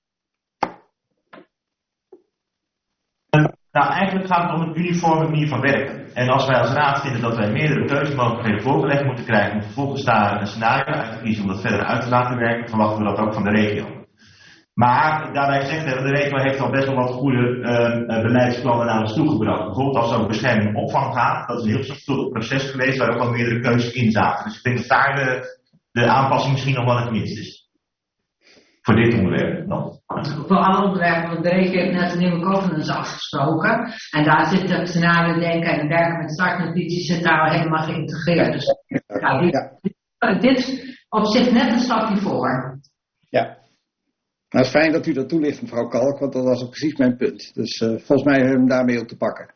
Nou, eigenlijk gaat het om een uniforme manier van werken. En als wij als raad vinden dat wij meerdere keuzemogelijkheden voorgelegd moeten krijgen, om vervolgens daar een scenario uit te kiezen om dat verder uit te laten werken, verwachten we dat ook van de regio. Maar daarbij gezegd hebben, de regio heeft al best wel wat goede beleidsplannen naar ons toegebracht. Bijvoorbeeld als het over bescherming en opvang gaat. Dat is een heel zorgvuldig proces geweest waar ook wel meerdere keuzes in zaten. Dus ik denk dat daar de aanpassing misschien nog wel het minst is. Voor dit onderwerp dan. Voor alle onderwerpen, want de regio heeft net een nieuwe governance afgesproken. En daar zit het scenario denken en werken met startnotities zit daar al helemaal geïntegreerd. Dus dit is op zich net een stapje voor. Ja. Nou, het is fijn dat u dat toelicht, mevrouw Kalk, want dat was ook precies mijn punt. Dus volgens mij hebben we hem daarmee ook te pakken.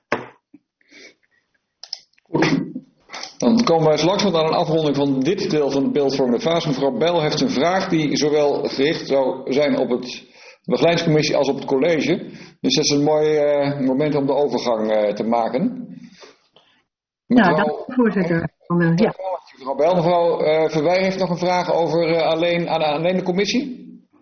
Goed. Dan komen wij straks aan een afronding van dit deel van de beeldvormende fase. Mevrouw Bijl heeft een vraag die zowel gericht zou zijn op de begeleidingscommissie als op het college. Dus dat is een mooi moment om de overgang te maken. Ja, dank u voorzitter. Ja. Mevrouw Bijl, mevrouw Verwij heeft nog een vraag over alleen de commissie.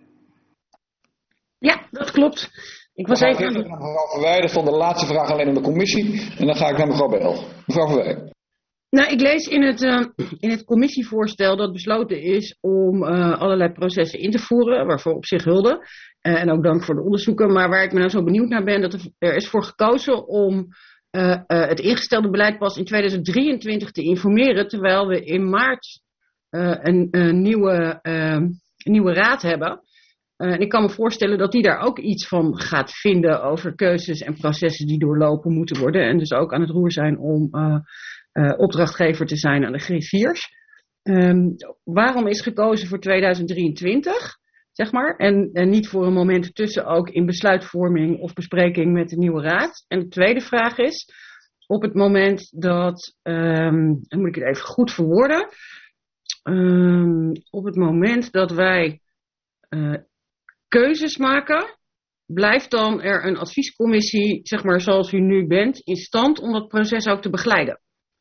Ja, dat klopt. Ik was even aan mevrouw Verwij, dat vond de laatste vraag alleen aan de commissie. En dan ga ik naar mevrouw Bijl. Mevrouw Verwij. Nou, ik lees in het commissievoorstel dat besloten is om allerlei processen in te voeren, waarvoor op zich hulde. En ook dank voor de onderzoeken. Maar waar ik me nou zo benieuwd naar ben, dat er is voor gekozen om het ingestelde beleid pas in 2023 te informeren, terwijl we in maart een nieuwe raad hebben. En ik kan me voorstellen dat die daar ook iets van gaat vinden over keuzes en processen die doorlopen moeten worden. En dus ook aan het roer zijn om opdrachtgever te zijn aan de griffiers. Waarom is gekozen voor 2023, zeg maar, en niet voor een moment ertussen ook in besluitvorming of bespreking met de nieuwe raad? En de tweede vraag is, op het moment dat, dan moet ik het even goed verwoorden, op het moment dat wij keuzes maken, blijft dan er een adviescommissie, zeg maar zoals u nu bent, in stand om dat proces ook te begeleiden?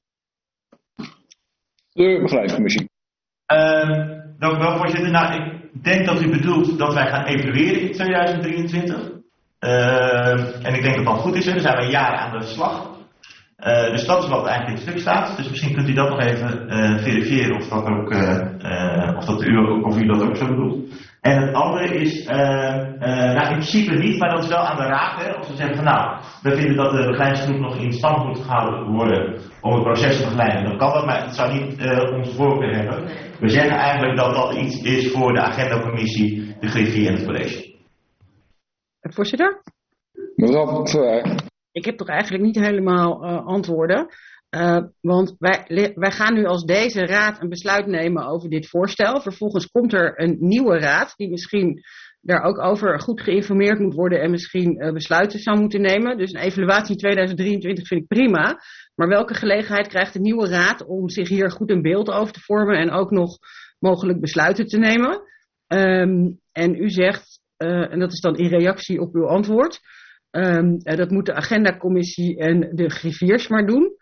De begeleidingscommissie. Dank u wel, voorzitter. Nou, ik denk dat u bedoelt dat wij gaan evalueren in 2023. En ik denk dat dat goed is. Dan zijn we een jaar aan de slag. Dus dat is wat eigenlijk in het stuk staat. Dus misschien kunt u dat nog even verifiëren of u dat ook zo bedoelt. En het andere is, in principe niet, maar dat is wel aan de raad. Hè, als we zeggen van nou, we vinden dat de begeleidingsgroep nog in stand moet gehouden worden om het proces te begeleiden. Dan kan dat, maar het zou niet onze voorkeur hebben. We zeggen eigenlijk dat dat iets is voor de agendacommissie, de griffier en het college. Voorzitter? Mevrouw Verwij. Ik heb toch eigenlijk niet helemaal antwoorden. Want wij gaan nu als deze raad een besluit nemen over dit voorstel. Vervolgens komt er een nieuwe raad die misschien daar ook over goed geïnformeerd moet worden en misschien besluiten zou moeten nemen. Dus een evaluatie in 2023 vind ik prima. Maar welke gelegenheid krijgt de nieuwe raad om zich hier goed een beeld over te vormen en ook nog mogelijk besluiten te nemen? En u zegt, en dat is dan in reactie op uw antwoord, dat moet de agendacommissie en de griffiers maar doen.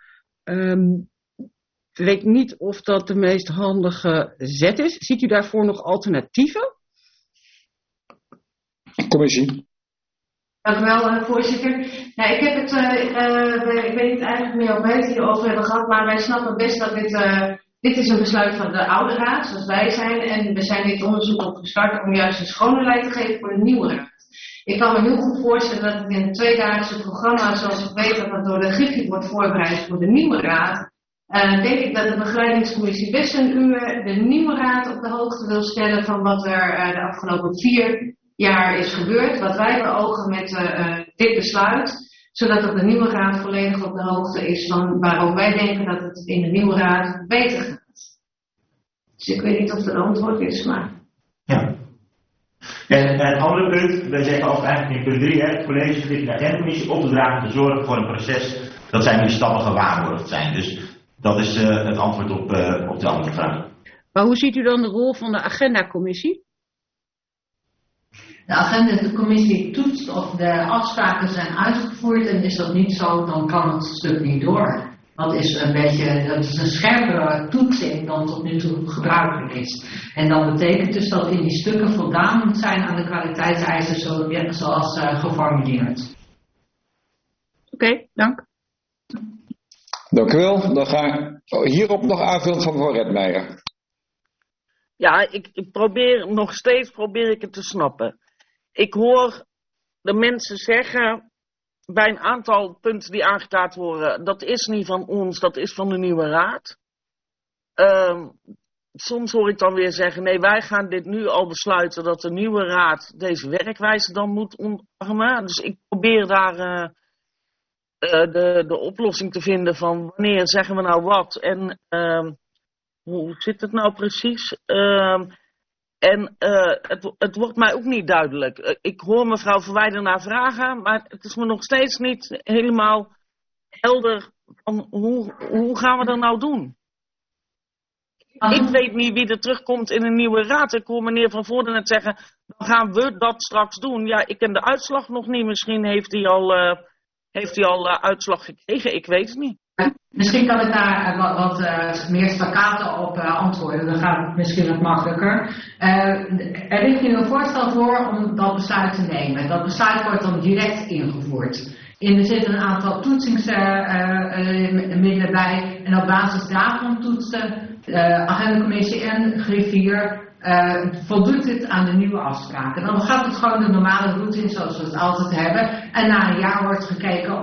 Ik weet niet of dat de meest handige zet is. Ziet u daarvoor nog alternatieven? Commissie. Dank u wel, voorzitter. Nou, ik heb het, ik weet niet eigenlijk meer of wij het hierover hebben gehad, maar wij snappen best dat dit is een besluit van de oude raad, zoals wij zijn. En we zijn dit onderzoek op gestart om juist een schone lijn te geven voor de nieuwe raad. Ik kan me heel goed voorstellen dat het in een tweedaagse programma, zoals ik weet dat dat door de Griffie wordt voorbereid voor de nieuwe raad, denk ik dat de begeleidingscommissie best een uur de nieuwe raad op de hoogte wil stellen van wat er de afgelopen 4 jaar is gebeurd, wat wij beogen met dit besluit, zodat ook de nieuwe raad volledig op de hoogte is van waarom wij denken dat het in de nieuwe raad beter gaat. Dus ik weet niet of er een antwoord is, maar... Ja. En een ander punt, wij zeggen ook eigenlijk in punt 3, het college verplicht de agendacommissie op te dragen te zorgen voor een proces dat zijn nu stappen gewaarborgd zijn. Dus dat is het antwoord op de andere vraag. Maar hoe ziet u dan de rol van de agendacommissie? De agendacommissie toetst of de afspraken zijn uitgevoerd en is dat niet zo, dan kan het stuk niet door. Dat is een scherpere toetsing dan tot nu toe gebruikelijk is. En dat betekent dus dat in die stukken voldaan moet zijn aan de kwaliteitseisen zoals geformuleerd. Oké, dank. Dank u wel. Dan ga ik hierop nog aanvullen van mevrouw Redmeijer. Ja, ik probeer nog steeds het te snappen. Ik hoor de mensen zeggen bij een aantal punten die aangekaart worden, dat is niet van ons, dat is van de nieuwe raad. Soms hoor ik dan weer zeggen, nee, wij gaan dit nu al besluiten dat de nieuwe raad deze werkwijze dan moet omarmen. Dus ik probeer daar de oplossing te vinden van wanneer zeggen we nou wat en hoe zit het nou precies? Het wordt mij ook niet duidelijk. Ik hoor mevrouw Verwijder naar vragen, maar het is me nog steeds niet helemaal helder van hoe gaan we dat nou doen? Ik weet niet wie er terugkomt in een nieuwe raad. Ik hoor meneer Van Voorden net zeggen, dan gaan we dat straks doen. Ja, ik ken de uitslag nog niet. Misschien heeft hij al uitslag gekregen. Ik weet het niet. Misschien kan ik daar wat meer staccato op antwoorden. Dan gaat het misschien wat makkelijker. Er ligt nu een voorstel voor om dat besluit te nemen. Dat besluit wordt dan direct ingevoerd. Er zitten een aantal toetsingsmiddelen bij. En op basis daarvan toetst de agendacommissie en griffier voldoet het aan de nieuwe afspraken. Dan gaat het gewoon de normale route in zoals we het altijd hebben. En na een jaar wordt gekeken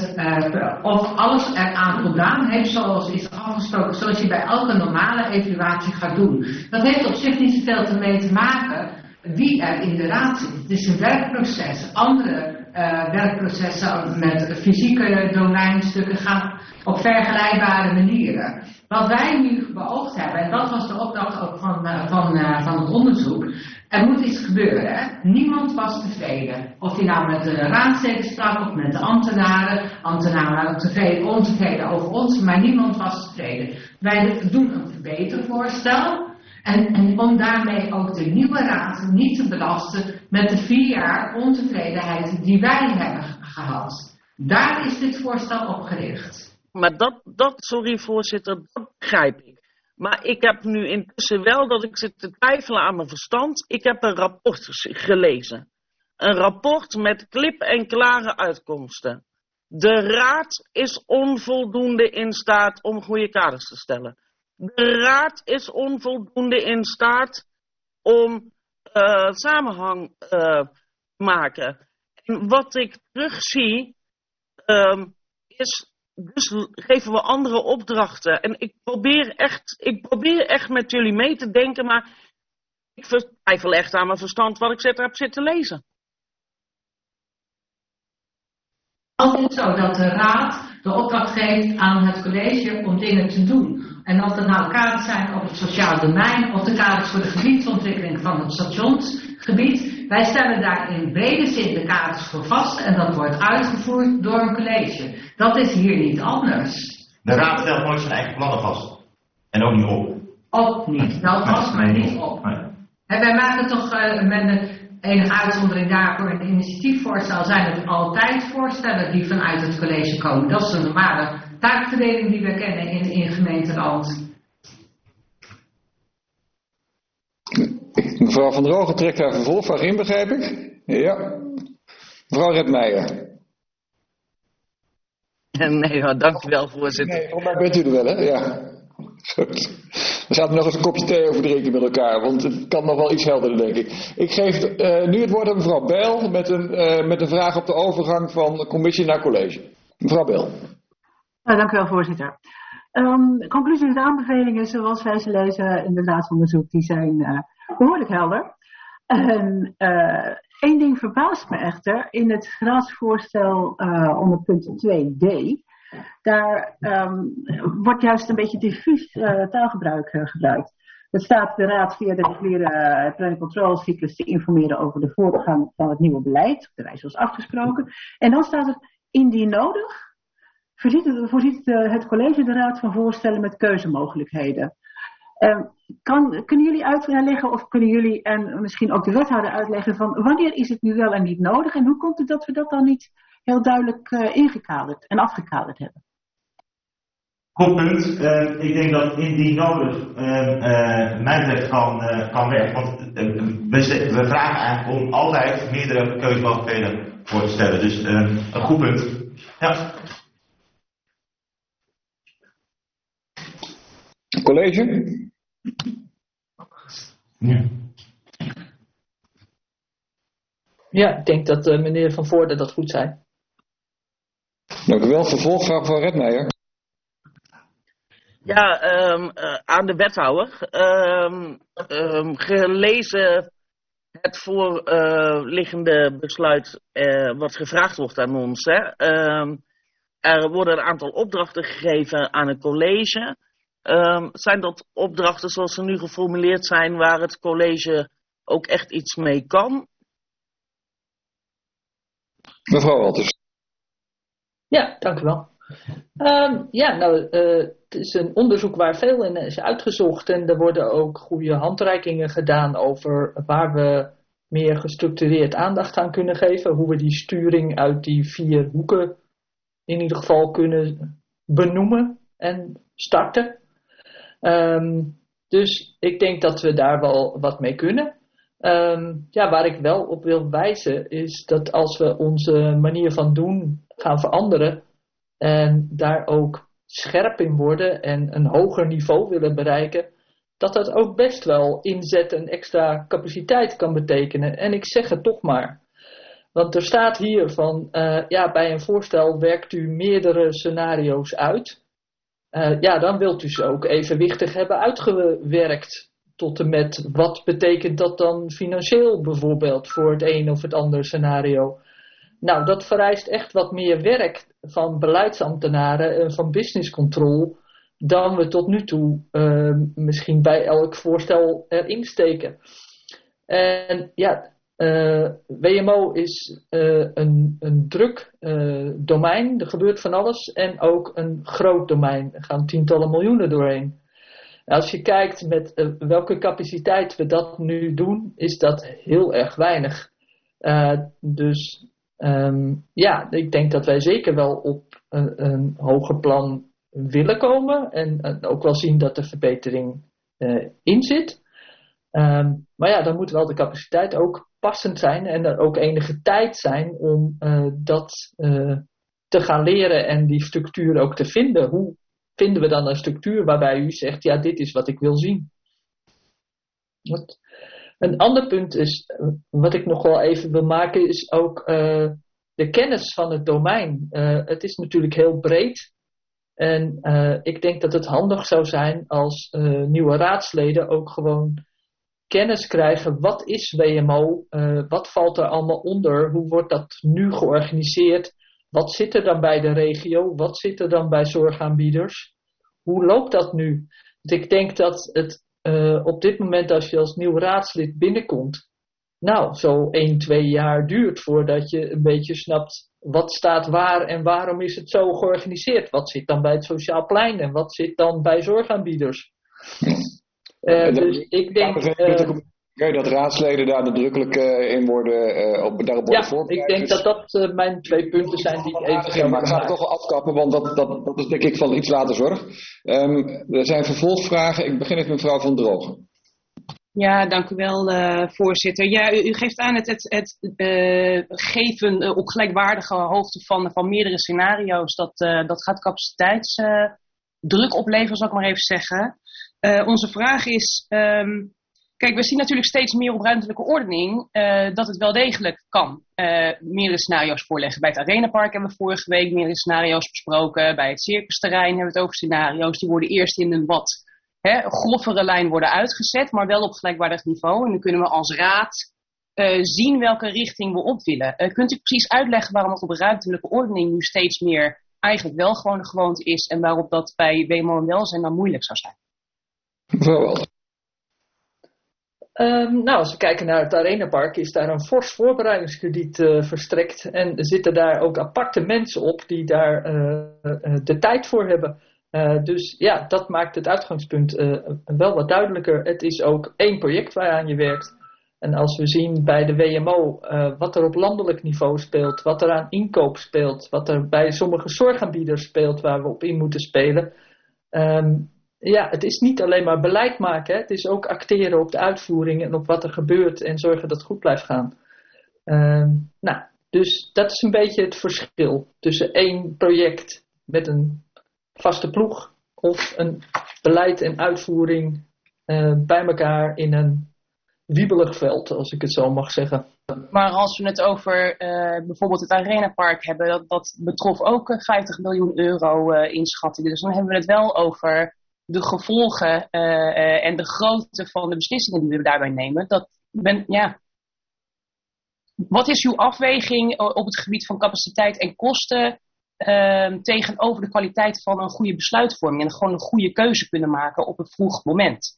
of alles eraan voldaan heeft zoals is afgesproken. Zoals je bij elke normale evaluatie gaat doen. Dat heeft op zich niet zoveel mee te maken wie er in de raad zit. Het is een werkproces. Andere werkprocessen met fysieke domeinstukken gaan op vergelijkbare manieren. Wat wij nu beoogd hebben, en dat was de opdracht ook van het onderzoek, er moet iets gebeuren. Hè? Niemand was tevreden. Of je nou met de raadsleden sprak of met de ambtenaren. Ambtenaren waren tevreden, ontevreden over ons, maar niemand was tevreden. Wij doen een verbetervoorstel. En om daarmee ook de nieuwe raad niet te belasten met de 4 jaar ontevredenheid die wij hebben gehad. Daar is dit voorstel op gericht. Maar sorry voorzitter, dat begrijp ik. Maar ik heb nu intussen wel dat ik zit te twijfelen aan mijn verstand. Ik heb een rapport gelezen. Een rapport met klip en klare uitkomsten. De raad is onvoldoende in staat om goede kaders te stellen. De raad is onvoldoende in staat om samenhang te maken. En wat ik terugzie is, dus geven we andere opdrachten. En ik probeer echt met jullie mee te denken, maar ik twijfel echt aan mijn verstand wat ik heb zitten lezen. Het is zo dat de raad de opdracht geeft aan het college om dingen te doen. En of dat nou kaders zijn op het sociaal domein of de kaders voor de gebiedsontwikkeling van het stationsgebied. Wij stellen daar in brede zin de kaders voor vast en dat wordt uitgevoerd door een college. Dat is hier niet anders. De raad stelt nooit zijn eigen plannen vast. En ook niet op. Ook niet. Wel vast, maar niet op. En wij maken toch met een enige uitzondering daarvoor een initiatiefvoorstel zijn het altijd voorstellen die vanuit het college komen. Dat is de normale taakverdeling die we kennen in gemeenteraad. Mevrouw Van der Ogen trekt daar vervolg van in, begrijp ik? Ja. Mevrouw Redmeijer. Nee, dank u wel, voorzitter. Nee, volgens mij bent u er wel, hè? Ja. Goed. We zaten nog eens een kopje thee over drinken met elkaar, want het kan nog wel iets helderder, denk ik. Ik geef nu het woord aan mevrouw Bijl met een vraag op de overgang van commissie naar college. Mevrouw Bijl. Dank u wel, voorzitter. Conclusies en aanbevelingen, zoals wij ze lezen in het raadsonderzoek, die zijn behoorlijk helder. Eén ding verbaast me echter, in het raadsvoorstel onder punt 2d, daar wordt juist een beetje diffuus taalgebruik gebruikt. Het staat de Raad via de reguliere plan- en controlecyclus te informeren over de voortgang van het nieuwe beleid, op de wijze zoals afgesproken. En dan staat er, indien nodig, voorziet het college de Raad van voorstellen met keuzemogelijkheden. Kunnen jullie uitleggen, of kunnen jullie en misschien ook de wethouder uitleggen van wanneer is het nu wel en niet nodig en hoe komt het dat we dat dan niet heel duidelijk ingekaderd en afgekaderd hebben? Goed punt. Ik denk dat indien nodig mij betreft kan werken. Want we vragen eigenlijk om altijd meerdere keuzemogelijkheden voor te stellen. Dus een goed punt. Ja. College? Ja. Ja, ik denk dat meneer Van Voorde dat goed zei. Dank u wel. Vervolgvraag van Redmeijer. Ja, aan de wethouder. Gelezen het voorliggende besluit wat gevraagd wordt aan ons. Hè. Er worden een aantal opdrachten gegeven aan het college. Zijn dat opdrachten zoals ze nu geformuleerd zijn waar het college ook echt iets mee kan? Mevrouw Walters. Ja, dank u wel. Het is een onderzoek waar veel in is uitgezocht en er worden ook goede handreikingen gedaan over waar we meer gestructureerd aandacht aan kunnen geven, hoe we die sturing uit die 4 hoeken in ieder geval kunnen benoemen en starten. Dus ik denk dat we daar wel wat mee kunnen. Waar ik wel op wil wijzen is dat als we onze manier van doen gaan veranderen en daar ook scherp in worden en een hoger niveau willen bereiken, dat dat ook best wel inzet en extra capaciteit kan betekenen. En ik zeg het toch maar. Want er staat hier van, bij een voorstel werkt u meerdere scenario's uit. Dan wilt u ze ook evenwichtig hebben uitgewerkt. Tot en met wat betekent dat dan financieel bijvoorbeeld voor het een of het andere scenario. Nou, dat vereist echt wat meer werk van beleidsambtenaren en van business control dan we tot nu toe misschien bij elk voorstel erin steken. En WMO is een druk domein, er gebeurt van alles en ook een groot domein. Er gaan tientallen miljoenen doorheen. Als je kijkt met welke capaciteit we dat nu doen, is dat heel erg weinig. Ik denk dat wij zeker wel op een hoger plan willen komen en ook wel zien dat er verbetering in zit. Dan moet wel de capaciteit ook passend zijn en er ook enige tijd zijn om dat te gaan leren en die structuur ook te vinden. Hoe vinden we dan een structuur waarbij u zegt, ja, dit is wat ik wil zien. Een ander punt is, wat ik nog wel even wil maken, is ook de kennis van het domein. Het is natuurlijk heel breed. En ik denk dat het handig zou zijn als nieuwe raadsleden ook gewoon kennis krijgen. Wat is WMO? Wat valt er allemaal onder? Hoe wordt dat nu georganiseerd? Wat zit er dan bij de regio? Wat zit er dan bij zorgaanbieders? Hoe loopt dat nu? Want ik denk dat het op dit moment als je als nieuw raadslid binnenkomt, zo 1-2 jaar duurt voordat je een beetje snapt wat staat waar en waarom is het zo georganiseerd. Wat zit dan bij het sociaal plein en wat zit dan bij zorgaanbieders? Dus ik denk dat raadsleden daar nadrukkelijk in worden, daarop worden voorbereid. Ik denk dat mijn 2 punten zijn die ik even zou maar ik ga het toch wel afkappen, want dat is denk ik van iets later zorg. Er zijn vervolgvragen. Ik begin met mevrouw Van Drogen. Ja, dank u wel, voorzitter. Ja, u geeft aan het geven op gelijkwaardige hoogte van meerdere scenario's. Dat gaat capaciteitsdruk opleveren, zal ik maar even zeggen. Onze vraag is, kijk, we zien natuurlijk steeds meer op ruimtelijke ordening dat het wel degelijk kan. Meerdere scenario's voorleggen. Bij het Arenapark hebben we vorige week meerdere scenario's besproken. Bij het circusterrein hebben we het over scenario's. Die worden groffere lijn worden uitgezet, maar wel op gelijkwaardig niveau. En dan kunnen we als raad zien welke richting we op willen. Kunt u precies uitleggen waarom het op ruimtelijke ordening nu steeds meer eigenlijk wel gewoon de gewoonte is en waarop dat bij WMO en welzijn dan moeilijk zou zijn? Mevrouw Walters. Als we kijken naar het Arenapark, is daar een fors voorbereidingskrediet verstrekt. En er zitten daar ook aparte mensen op die daar de tijd voor hebben. Dus ja, dat maakt het uitgangspunt wel wat duidelijker. Het is ook 1 project waaraan je werkt. En als we zien bij de WMO wat er op landelijk niveau speelt, wat er aan inkoop speelt, wat er bij sommige zorgaanbieders speelt waar we op in moeten spelen. Het is niet alleen maar beleid maken. Hè. Het is ook acteren op de uitvoering en op wat er gebeurt en zorgen dat het goed blijft gaan. Dus dat is een beetje het verschil tussen 1 project met een vaste ploeg of een beleid en uitvoering bij elkaar in een wiebelig veld, als ik het zo mag zeggen. Maar als we het over bijvoorbeeld het Arenapark hebben, dat betrof ook 50 miljoen euro inschattingen. Dus dan hebben we het wel over de gevolgen en de grootte van de beslissingen die we daarbij nemen. Wat is uw afweging op het gebied van capaciteit en kosten tegenover de kwaliteit van een goede besluitvorming en gewoon een goede keuze kunnen maken op een vroeg moment?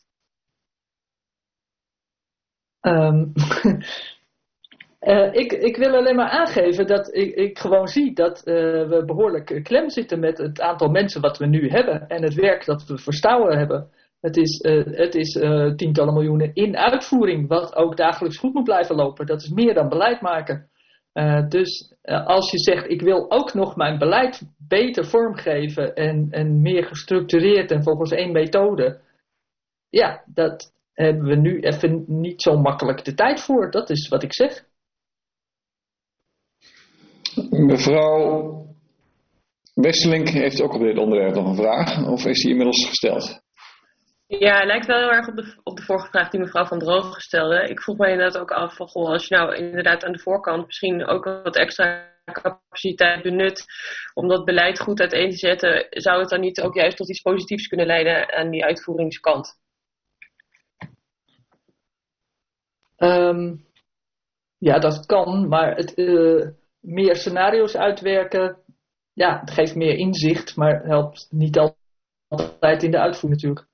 Ik wil alleen maar aangeven dat ik gewoon zie dat we behoorlijk klem zitten met het aantal mensen wat we nu hebben en het werk dat we verstouwen hebben. Het is tientallen miljoenen in uitvoering, wat ook dagelijks goed moet blijven lopen. Dat is meer dan beleid maken. Dus als je zegt, ik wil ook nog mijn beleid beter vormgeven en meer gestructureerd en volgens 1 methode. Ja, dat hebben we nu even niet zo makkelijk de tijd voor. Dat is wat ik zeg. Mevrouw Wesselink heeft ook op dit onderwerp nog een vraag. Of is die inmiddels gesteld? Ja, het lijkt wel heel erg op de vorige vraag die mevrouw Van Drogen stelde. Ik vroeg me inderdaad ook af van, als je nou inderdaad aan de voorkant misschien ook wat extra capaciteit benut om dat beleid goed uiteen te zetten, zou het dan niet ook juist tot iets positiefs kunnen leiden aan die uitvoeringskant? Ja, dat kan, maar meer scenario's uitwerken, ja, het geeft meer inzicht, maar helpt niet altijd in de uitvoering natuurlijk.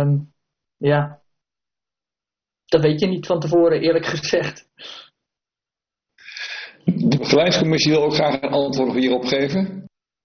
Dat weet je niet van tevoren, eerlijk gezegd. De begeleidingscommissie wil ook graag een antwoord hierop geven.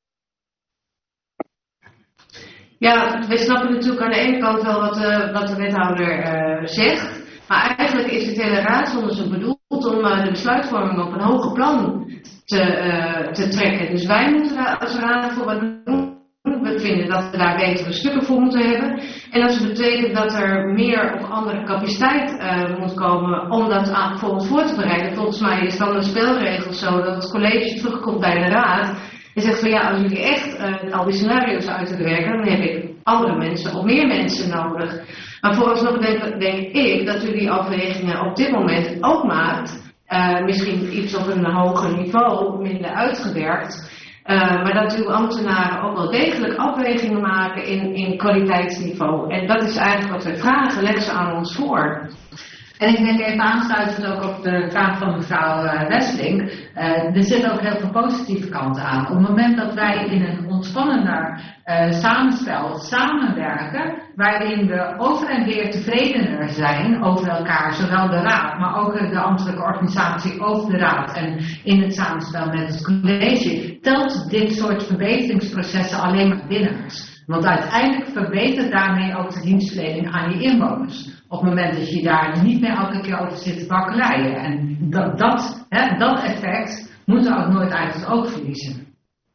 Ja, we snappen natuurlijk aan de ene kant wel wat de wethouder zegt. Maar eigenlijk is het hele raadsonderzoek bedoeld om de besluitvorming op een hoger plan te trekken. Dus wij moeten daar als raad voor wat doen. We vinden dat we daar betere stukken voor moeten hebben. En dat betekent dat er meer of andere capaciteit moet komen om dat volgens voor te bereiden. Volgens mij is dan de spelregel zo dat het college terugkomt bij de raad en zegt van ja, als jullie echt al die scenario's uit te werken, dan heb ik andere mensen of meer mensen nodig. Maar vooralsnog denk ik dat u die afwegingen op dit moment ook maakt. Misschien iets op een hoger niveau, minder uitgewerkt. Maar dat uw ambtenaren ook wel degelijk afwegingen maken in kwaliteitsniveau. En dat is eigenlijk wat wij vragen. Leg ze aan ons voor. En ik denk even aansluitend ook op de vraag van mevrouw Wesseling. Er zitten ook heel veel positieve kanten aan. Op het moment dat wij in een ontspannender samenspel samenwerken, waarin we over en weer tevredener zijn over elkaar, zowel de raad, maar ook de ambtelijke organisatie over de raad en in het samenspel met het college, telt dit soort verbeteringsprocessen alleen maar winnaars. Want uiteindelijk verbetert daarmee ook de dienstverlening aan je inwoners. Op het moment dat je daar niet meer elke keer over zit te bakkeleien. En dat effect moeten we ook nooit uit het oog verliezen.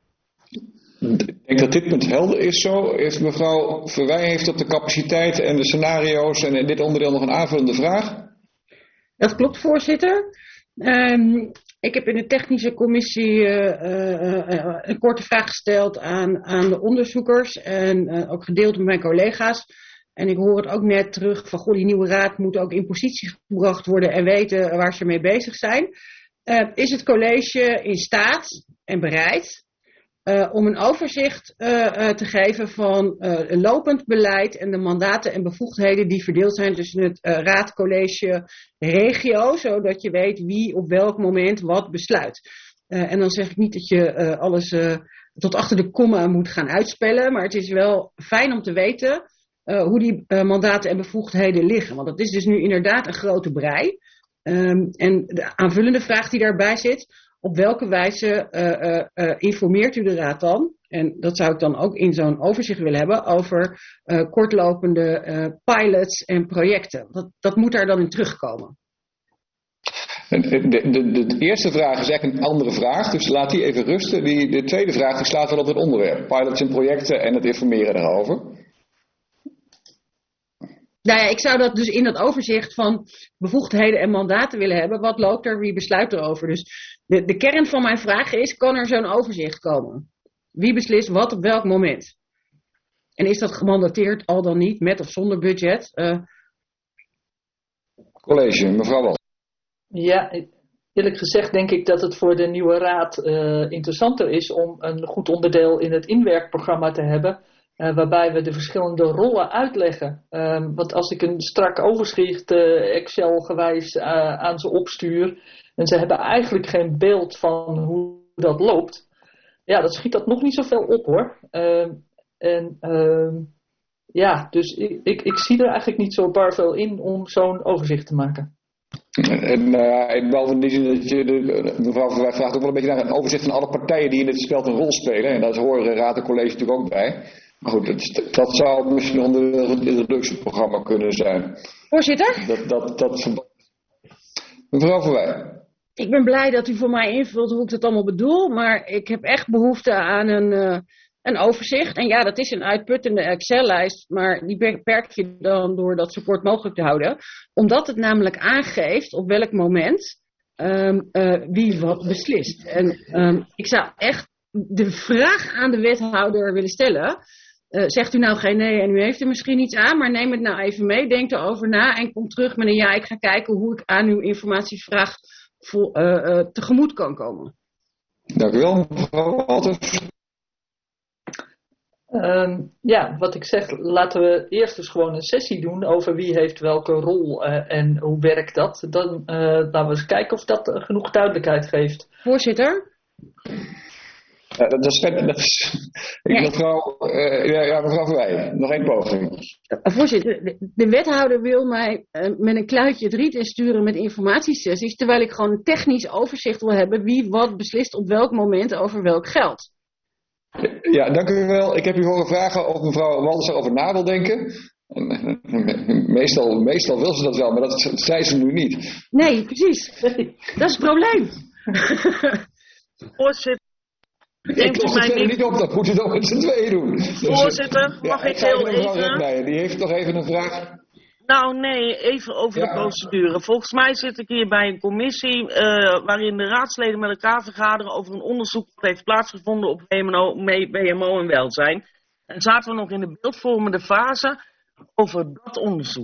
Ik denk dat dit punt helder is zo. Mevrouw Verwij heeft op de capaciteit en de scenario's en in dit onderdeel nog een aanvullende vraag. Dat klopt, voorzitter. Ik heb in de technische commissie een korte vraag gesteld aan de onderzoekers en ook gedeeld met mijn collega's. En ik hoor het ook net terug van, die nieuwe raad moet ook in positie gebracht worden en weten waar ze mee bezig zijn. Is het college in staat en bereid om een overzicht te geven van lopend beleid en de mandaten en bevoegdheden die verdeeld zijn tussen het raad, college, regio, zodat je weet wie op welk moment wat besluit. En dan zeg ik niet dat je alles tot achter de komma moet gaan uitspellen, maar het is wel fijn om te weten hoe die mandaten en bevoegdheden liggen. Want dat is dus nu inderdaad een grote brei. En de aanvullende vraag die daarbij zit, op welke wijze informeert u de Raad dan? En dat zou ik dan ook in zo'n overzicht willen hebben over kortlopende pilots en projecten. Dat moet daar dan in terugkomen. De eerste vraag is eigenlijk een andere vraag, dus laat die even rusten. De tweede vraag die slaat wel op het onderwerp. Pilots en projecten en het informeren daarover. Nou ja, ik zou dat dus in dat overzicht van bevoegdheden en mandaten willen hebben. Wat loopt er, wie besluit erover? Dus de kern van mijn vraag is, kan er zo'n overzicht komen? Wie beslist wat op welk moment? En is dat gemandateerd al dan niet, met of zonder budget? College, mevrouw Wal. Ja, eerlijk gezegd denk ik dat het voor de nieuwe raad interessanter is om een goed onderdeel in het inwerkprogramma te hebben. Waarbij we de verschillende rollen uitleggen. Want als ik een strak overzicht Excel-gewijs aan ze opstuur. En ze hebben eigenlijk geen beeld van hoe dat loopt. Ja, dat schiet dat nog niet zoveel op hoor. Dus ik zie er eigenlijk niet zo bar veel in om zo'n overzicht te maken. En behalve in die zin dat mevrouw vraagt ook wel een beetje naar een overzicht van alle partijen die in dit spel een rol spelen. En daar horen raad en college natuurlijk ook bij. Maar goed, dat zou misschien onder het introductieprogramma kunnen zijn. Voorzitter? Mevrouw Verwij. Ik ben blij dat u voor mij invult hoe ik het allemaal bedoel. Maar ik heb echt behoefte aan een overzicht. En ja, dat is een uitputtende Excel-lijst. Maar die beperk je dan door dat zo kort mogelijk te houden. Omdat het namelijk aangeeft op welk moment wie wat beslist. En ik zou echt de vraag aan de wethouder willen stellen. Zegt u nou geen nee en u heeft er misschien iets aan, maar neem het nou even mee, denk erover na en kom terug met een ja, ik ga kijken hoe ik aan uw informatievraag tegemoet kan komen. Dank u wel, mevrouw Walters. Wat ik zeg, laten we eerst dus gewoon een sessie doen over wie heeft welke rol en hoe werkt dat. Dan laten we eens kijken of dat genoeg duidelijkheid geeft. Voorzitter? Mevrouw Verwij, nog één poging. Voorzitter, de wethouder wil mij met een kluitje het riet insturen met informatiesessies, terwijl ik gewoon een technisch overzicht wil hebben wie wat beslist op welk moment over welk geld. Ja, dank u wel. Ik heb u horen vragen of mevrouw Walders erover na wil denken. Meestal wil ze dat wel, maar dat zei ze nu niet. Nee, precies. Dat is het probleem. Voorzitter. Ik los het verder niet op, dat moet u toch met z'n tweeën doen. Voorzitter, mag ik heel even... Die heeft toch even een vraag. Nou nee, even over de procedure. Volgens mij zit ik hier bij een commissie waarin de raadsleden met elkaar vergaderen over een onderzoek dat heeft plaatsgevonden op WMO en welzijn. En zaten we nog in de beeldvormende fase over dat onderzoek.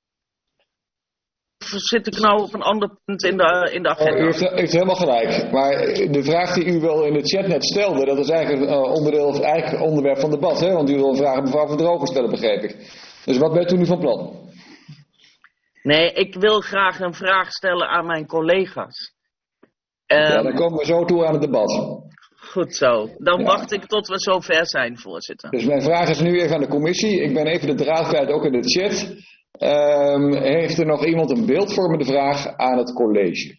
Of zit ik nou op een ander punt in de agenda? U heeft helemaal gelijk. Maar de vraag die u wel in de chat net stelde, dat is eigenlijk een onderwerp van debat. Hè? Want u wil een vraag aan mevrouw Van Drogen stellen, begreep ik. Dus wat bent u nu van plan? Nee, ik wil graag een vraag stellen aan mijn collega's. Dan komen we zo toe aan het debat. Goed zo. Dan wacht ik tot we zover zijn, voorzitter. Dus mijn vraag is nu even aan de commissie. Ik ben even de draad kwijt, ook in de chat. Heeft er nog iemand een beeldvormende vraag aan het college?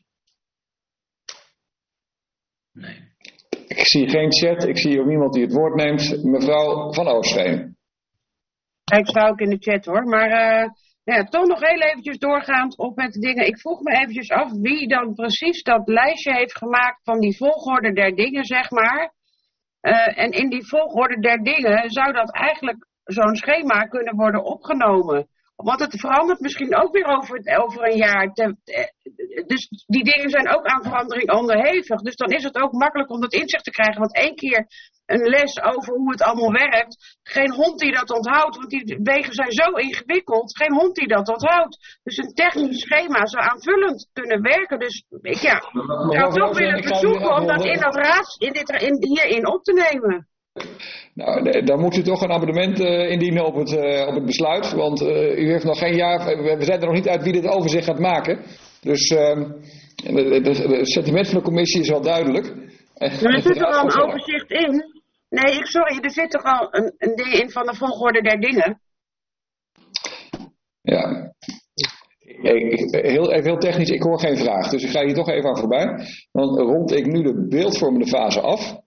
Nee. Ik zie geen chat. Ik zie ook niemand die het woord neemt. Mevrouw Van Oostveen. Ik sta ook in de chat hoor. Maar toch nog heel eventjes doorgaand op het dingen. Ik vroeg me eventjes af wie dan precies dat lijstje heeft gemaakt van die volgorde der dingen, zeg maar. En in die volgorde der dingen zou dat eigenlijk zo'n schema kunnen worden opgenomen. Want het verandert misschien ook weer over een jaar. Dus die dingen zijn ook aan verandering onderhevig. Dus dan is het ook makkelijk om dat inzicht te krijgen. Want 1 keer een les over hoe het allemaal werkt. Geen hond die dat onthoudt. Want die wegen zijn zo ingewikkeld. Geen hond die dat onthoudt. Dus een technisch schema zou aanvullend kunnen werken. Dus ik zou toch willen verzoeken om dat in dat hierin op te nemen. Nou, dan moet u toch een abonnement indienen op het besluit. Want u heeft nog geen jaar. We zijn er nog niet uit wie dit overzicht gaat maken. Dus het sentiment van de commissie is wel duidelijk. Maar er zit er al een overzicht in. Nee, sorry, er zit toch al een ding in van de volgorde der dingen. Ja. Heel technisch, ik hoor geen vraag, dus ik ga hier toch even aan voorbij. Dan rond ik nu de beeldvormende fase af.